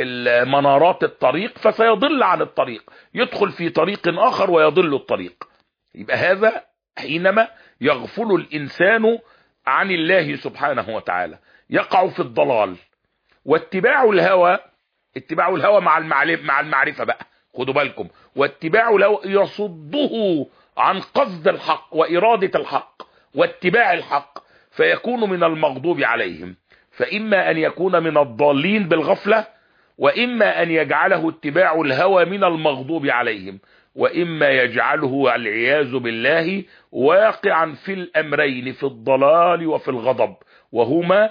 منارات الطريق، فسيضل عن الطريق، يدخل في طريق آخر ويضل الطريق. يبقى هذا حينما يغفل الإنسان عن الله سبحانه وتعالى يقع في الضلال. واتباع الهوى مع المعرفة بقى، خدوا بالكم، واتباع الهوى يصده عن قصد الحق وإرادة الحق واتباع الحق، فيكون من المغضوب عليهم. فإما أن يكون من الضالين بالغفلة، وإما أن يجعله اتباع الهوى من المغضوب عليهم، وإما يجعله والعياذ بالله واقعا في الأمرين، في الضلال وفي الغضب، وهما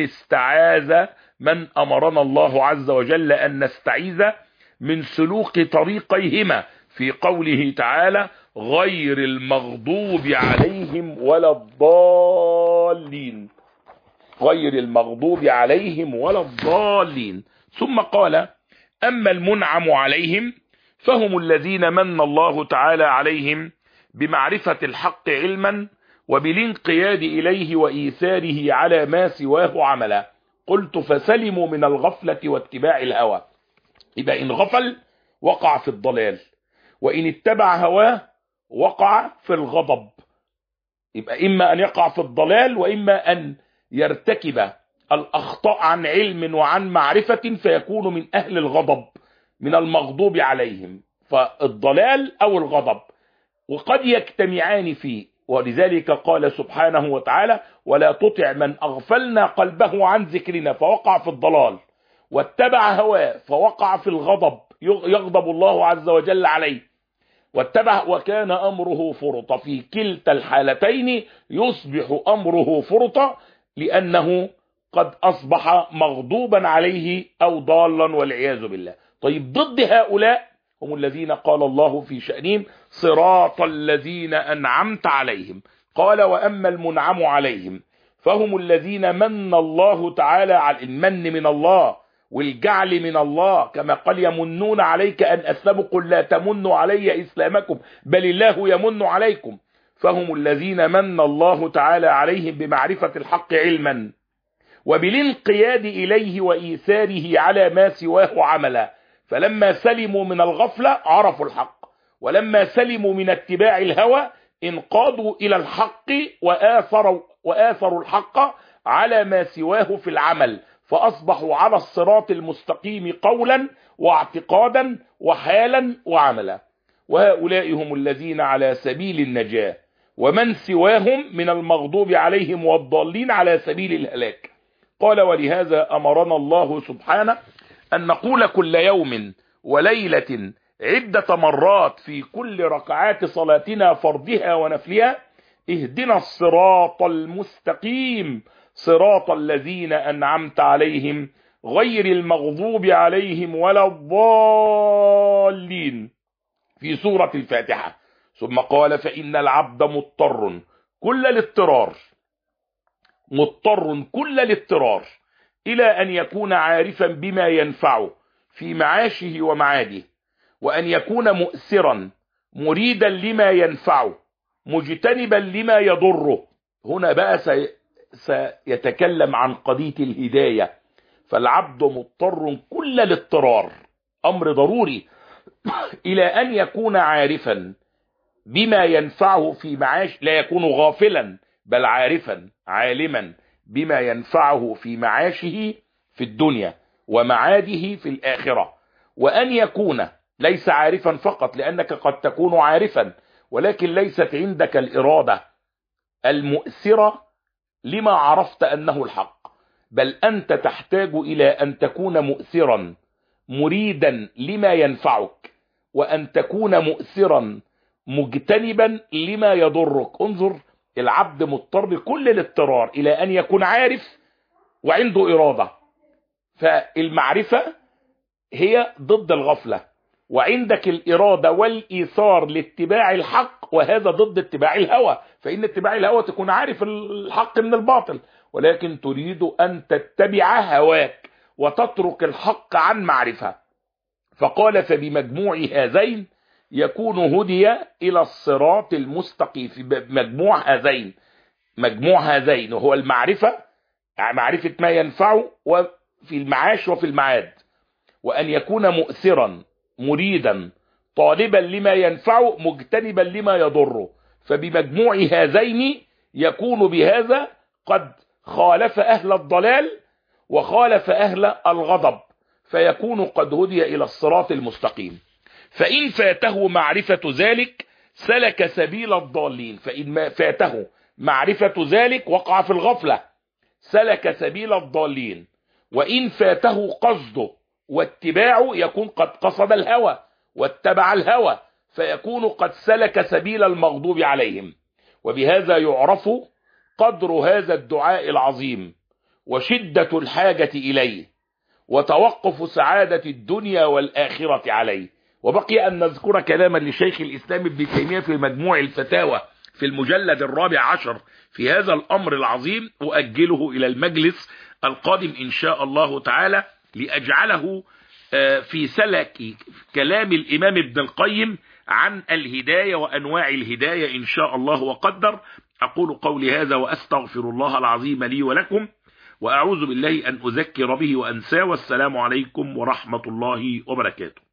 من أمرنا الله عز وجل أن نستعيذ من سلوك طريقيهما في قوله تعالى: غير المغضوب عليهم ولا الضالين. غير المغضوب عليهم ولا الضالين. ثم قال: أما المنعم عليهم فهم الذين من الله تعالى عليهم بمعرفة الحق علما وبالانقياد إليه وإيثاره على ما سواه عملا. قلت: فسلموا من الغفلة واتباع الهوى. يبقى إن غفل وقع في الضلال، وإن اتبع هواه وقع في الغضب. يبقى إما أن يقع في الضلال، وإما أن يرتكب الأخطاء عن علم وعن معرفة، فيكون من أهل الغضب، من المغضوب عليهم. فالضلال أو الغضب، وقد يجتمعان فيه. ولذلك قال سبحانه وتعالى: ولا تطع من أغفلنا قلبه عن ذكرنا فوقع في الضلال واتبع هواه فوقع في الغضب، يغضب الله عز وجل عليه، واتبع وكان أمره فرطا. في كلتا الحالتين يصبح أمره فرطا، لأنه قد أصبح مغضوبا عليه أو ضالا والعياذ بالله. طيب ضد هؤلاء هم الذين قال الله في شأنهم: صراط الذين أنعمت عليهم. قال: وأما المنعم عليهم فهم الذين من الله تعالى على المن من الله والجعل من الله، كما قال: يمنون عليك أن أسلموا، قل لا تمنوا علي إسلامكم بل الله يمن عليكم. فهم الذين من الله تعالى عليهم بمعرفة الحق علما وبالانقياد إليه وإيثاره على ما سواه عملا. فلما سلموا من الغفلة عرفوا الحق، ولما سلموا من اتباع الهوى انقادوا إلى الحق وآثروا الحق على ما سواه في العمل، فأصبحوا على الصراط المستقيم قولا واعتقادا وحالا وعملا. وهؤلاء هم الذين على سبيل النجاة، ومن سواهم من المغضوب عليهم والضالين على سبيل الهلاك. قال: ولهذا أمرنا الله سبحانه أن نقول كل يوم وليلة عدة مرات في كل ركعات صلاتنا فرضها ونفلها: اهدنا الصراط المستقيم صراط الذين أنعمت عليهم غير المغضوب عليهم ولا الضالين، في سورة الفاتحة. ثم قال: فإن العبد مضطر كل الاضطرار إلى أن يكون عارفا بما ينفعه في معاشه ومعاده، وأن يكون مؤثرا مريدا لما ينفعه مجتنبا لما يضره. هنا بقى سيتكلم عن قضية الهداية. فالعبد مضطر كل الاضطرار، أمر ضروري، إلى أن يكون عارفا بما ينفعه في معاش، لا يكون غافلا بل عارفا عالما بما ينفعه في معاشه في الدنيا ومعاده في الآخرة. وأن يكون ليس عارفا فقط، لأنك قد تكون عارفا ولكن ليست عندك الإرادة المؤثرة لما عرفت أنه الحق، بل أنت تحتاج إلى أن تكون مؤثرا مريدا لما ينفعك، وأن تكون مؤثرا مجتنبا لما يضرك. انظر، العبد مضطر كل الاضطرار إلى أن يكون عارف وعنده إرادة. فالمعرفة هي ضد الغفلة، وعندك الإرادة والإيثار لاتباع الحق، وهذا ضد اتباع الهوى. فإن اتباع الهوى تكون عارف الحق من الباطل، ولكن تريد أن تتبع هواك وتترك الحق عن معرفة. فقال: فبمجموع هذين يكون هدي إلى الصراط المستقيم. في مجموع هذين وهو المعرفة، معرفة ما ينفعه وفي المعاش وفي المعاد، وأن يكون مؤثرا مريدا طالبا لما ينفعه مجتنبا لما يضره. فبمجموع هذين يكون بهذا قد خالف أهل الضلال وخالف أهل الغضب، فيكون قد هدي إلى الصراط المستقيم. فإن فاته معرفة ذلك سلك سبيل الضالين. فإن فاته معرفة ذلك وقع في الغفلة، سلك سبيل الضالين. وإن فاته قصده واتباعه يكون قد قصد الهوى واتبع الهوى، فيكون قد سلك سبيل المغضوب عليهم. وبهذا يعرف قدر هذا الدعاء العظيم وشدة الحاجة إليه وتوقف سعادة الدنيا والآخرة عليه. وبقي أن نذكر كلاما لشيخ الإسلام ابن تيمية في مجموع الفتاوى في المجلد 14 في هذا الأمر العظيم، أؤجله إلى المجلس القادم إن شاء الله تعالى لأجعله في سلك كلام الإمام ابن القيم عن الهداية وأنواع الهداية إن شاء الله وقدر. أقول قولي هذا وأستغفر الله العظيم لي ولكم، وأعوذ بالله أن أذكر به وأنساه. والسلام عليكم ورحمة الله وبركاته.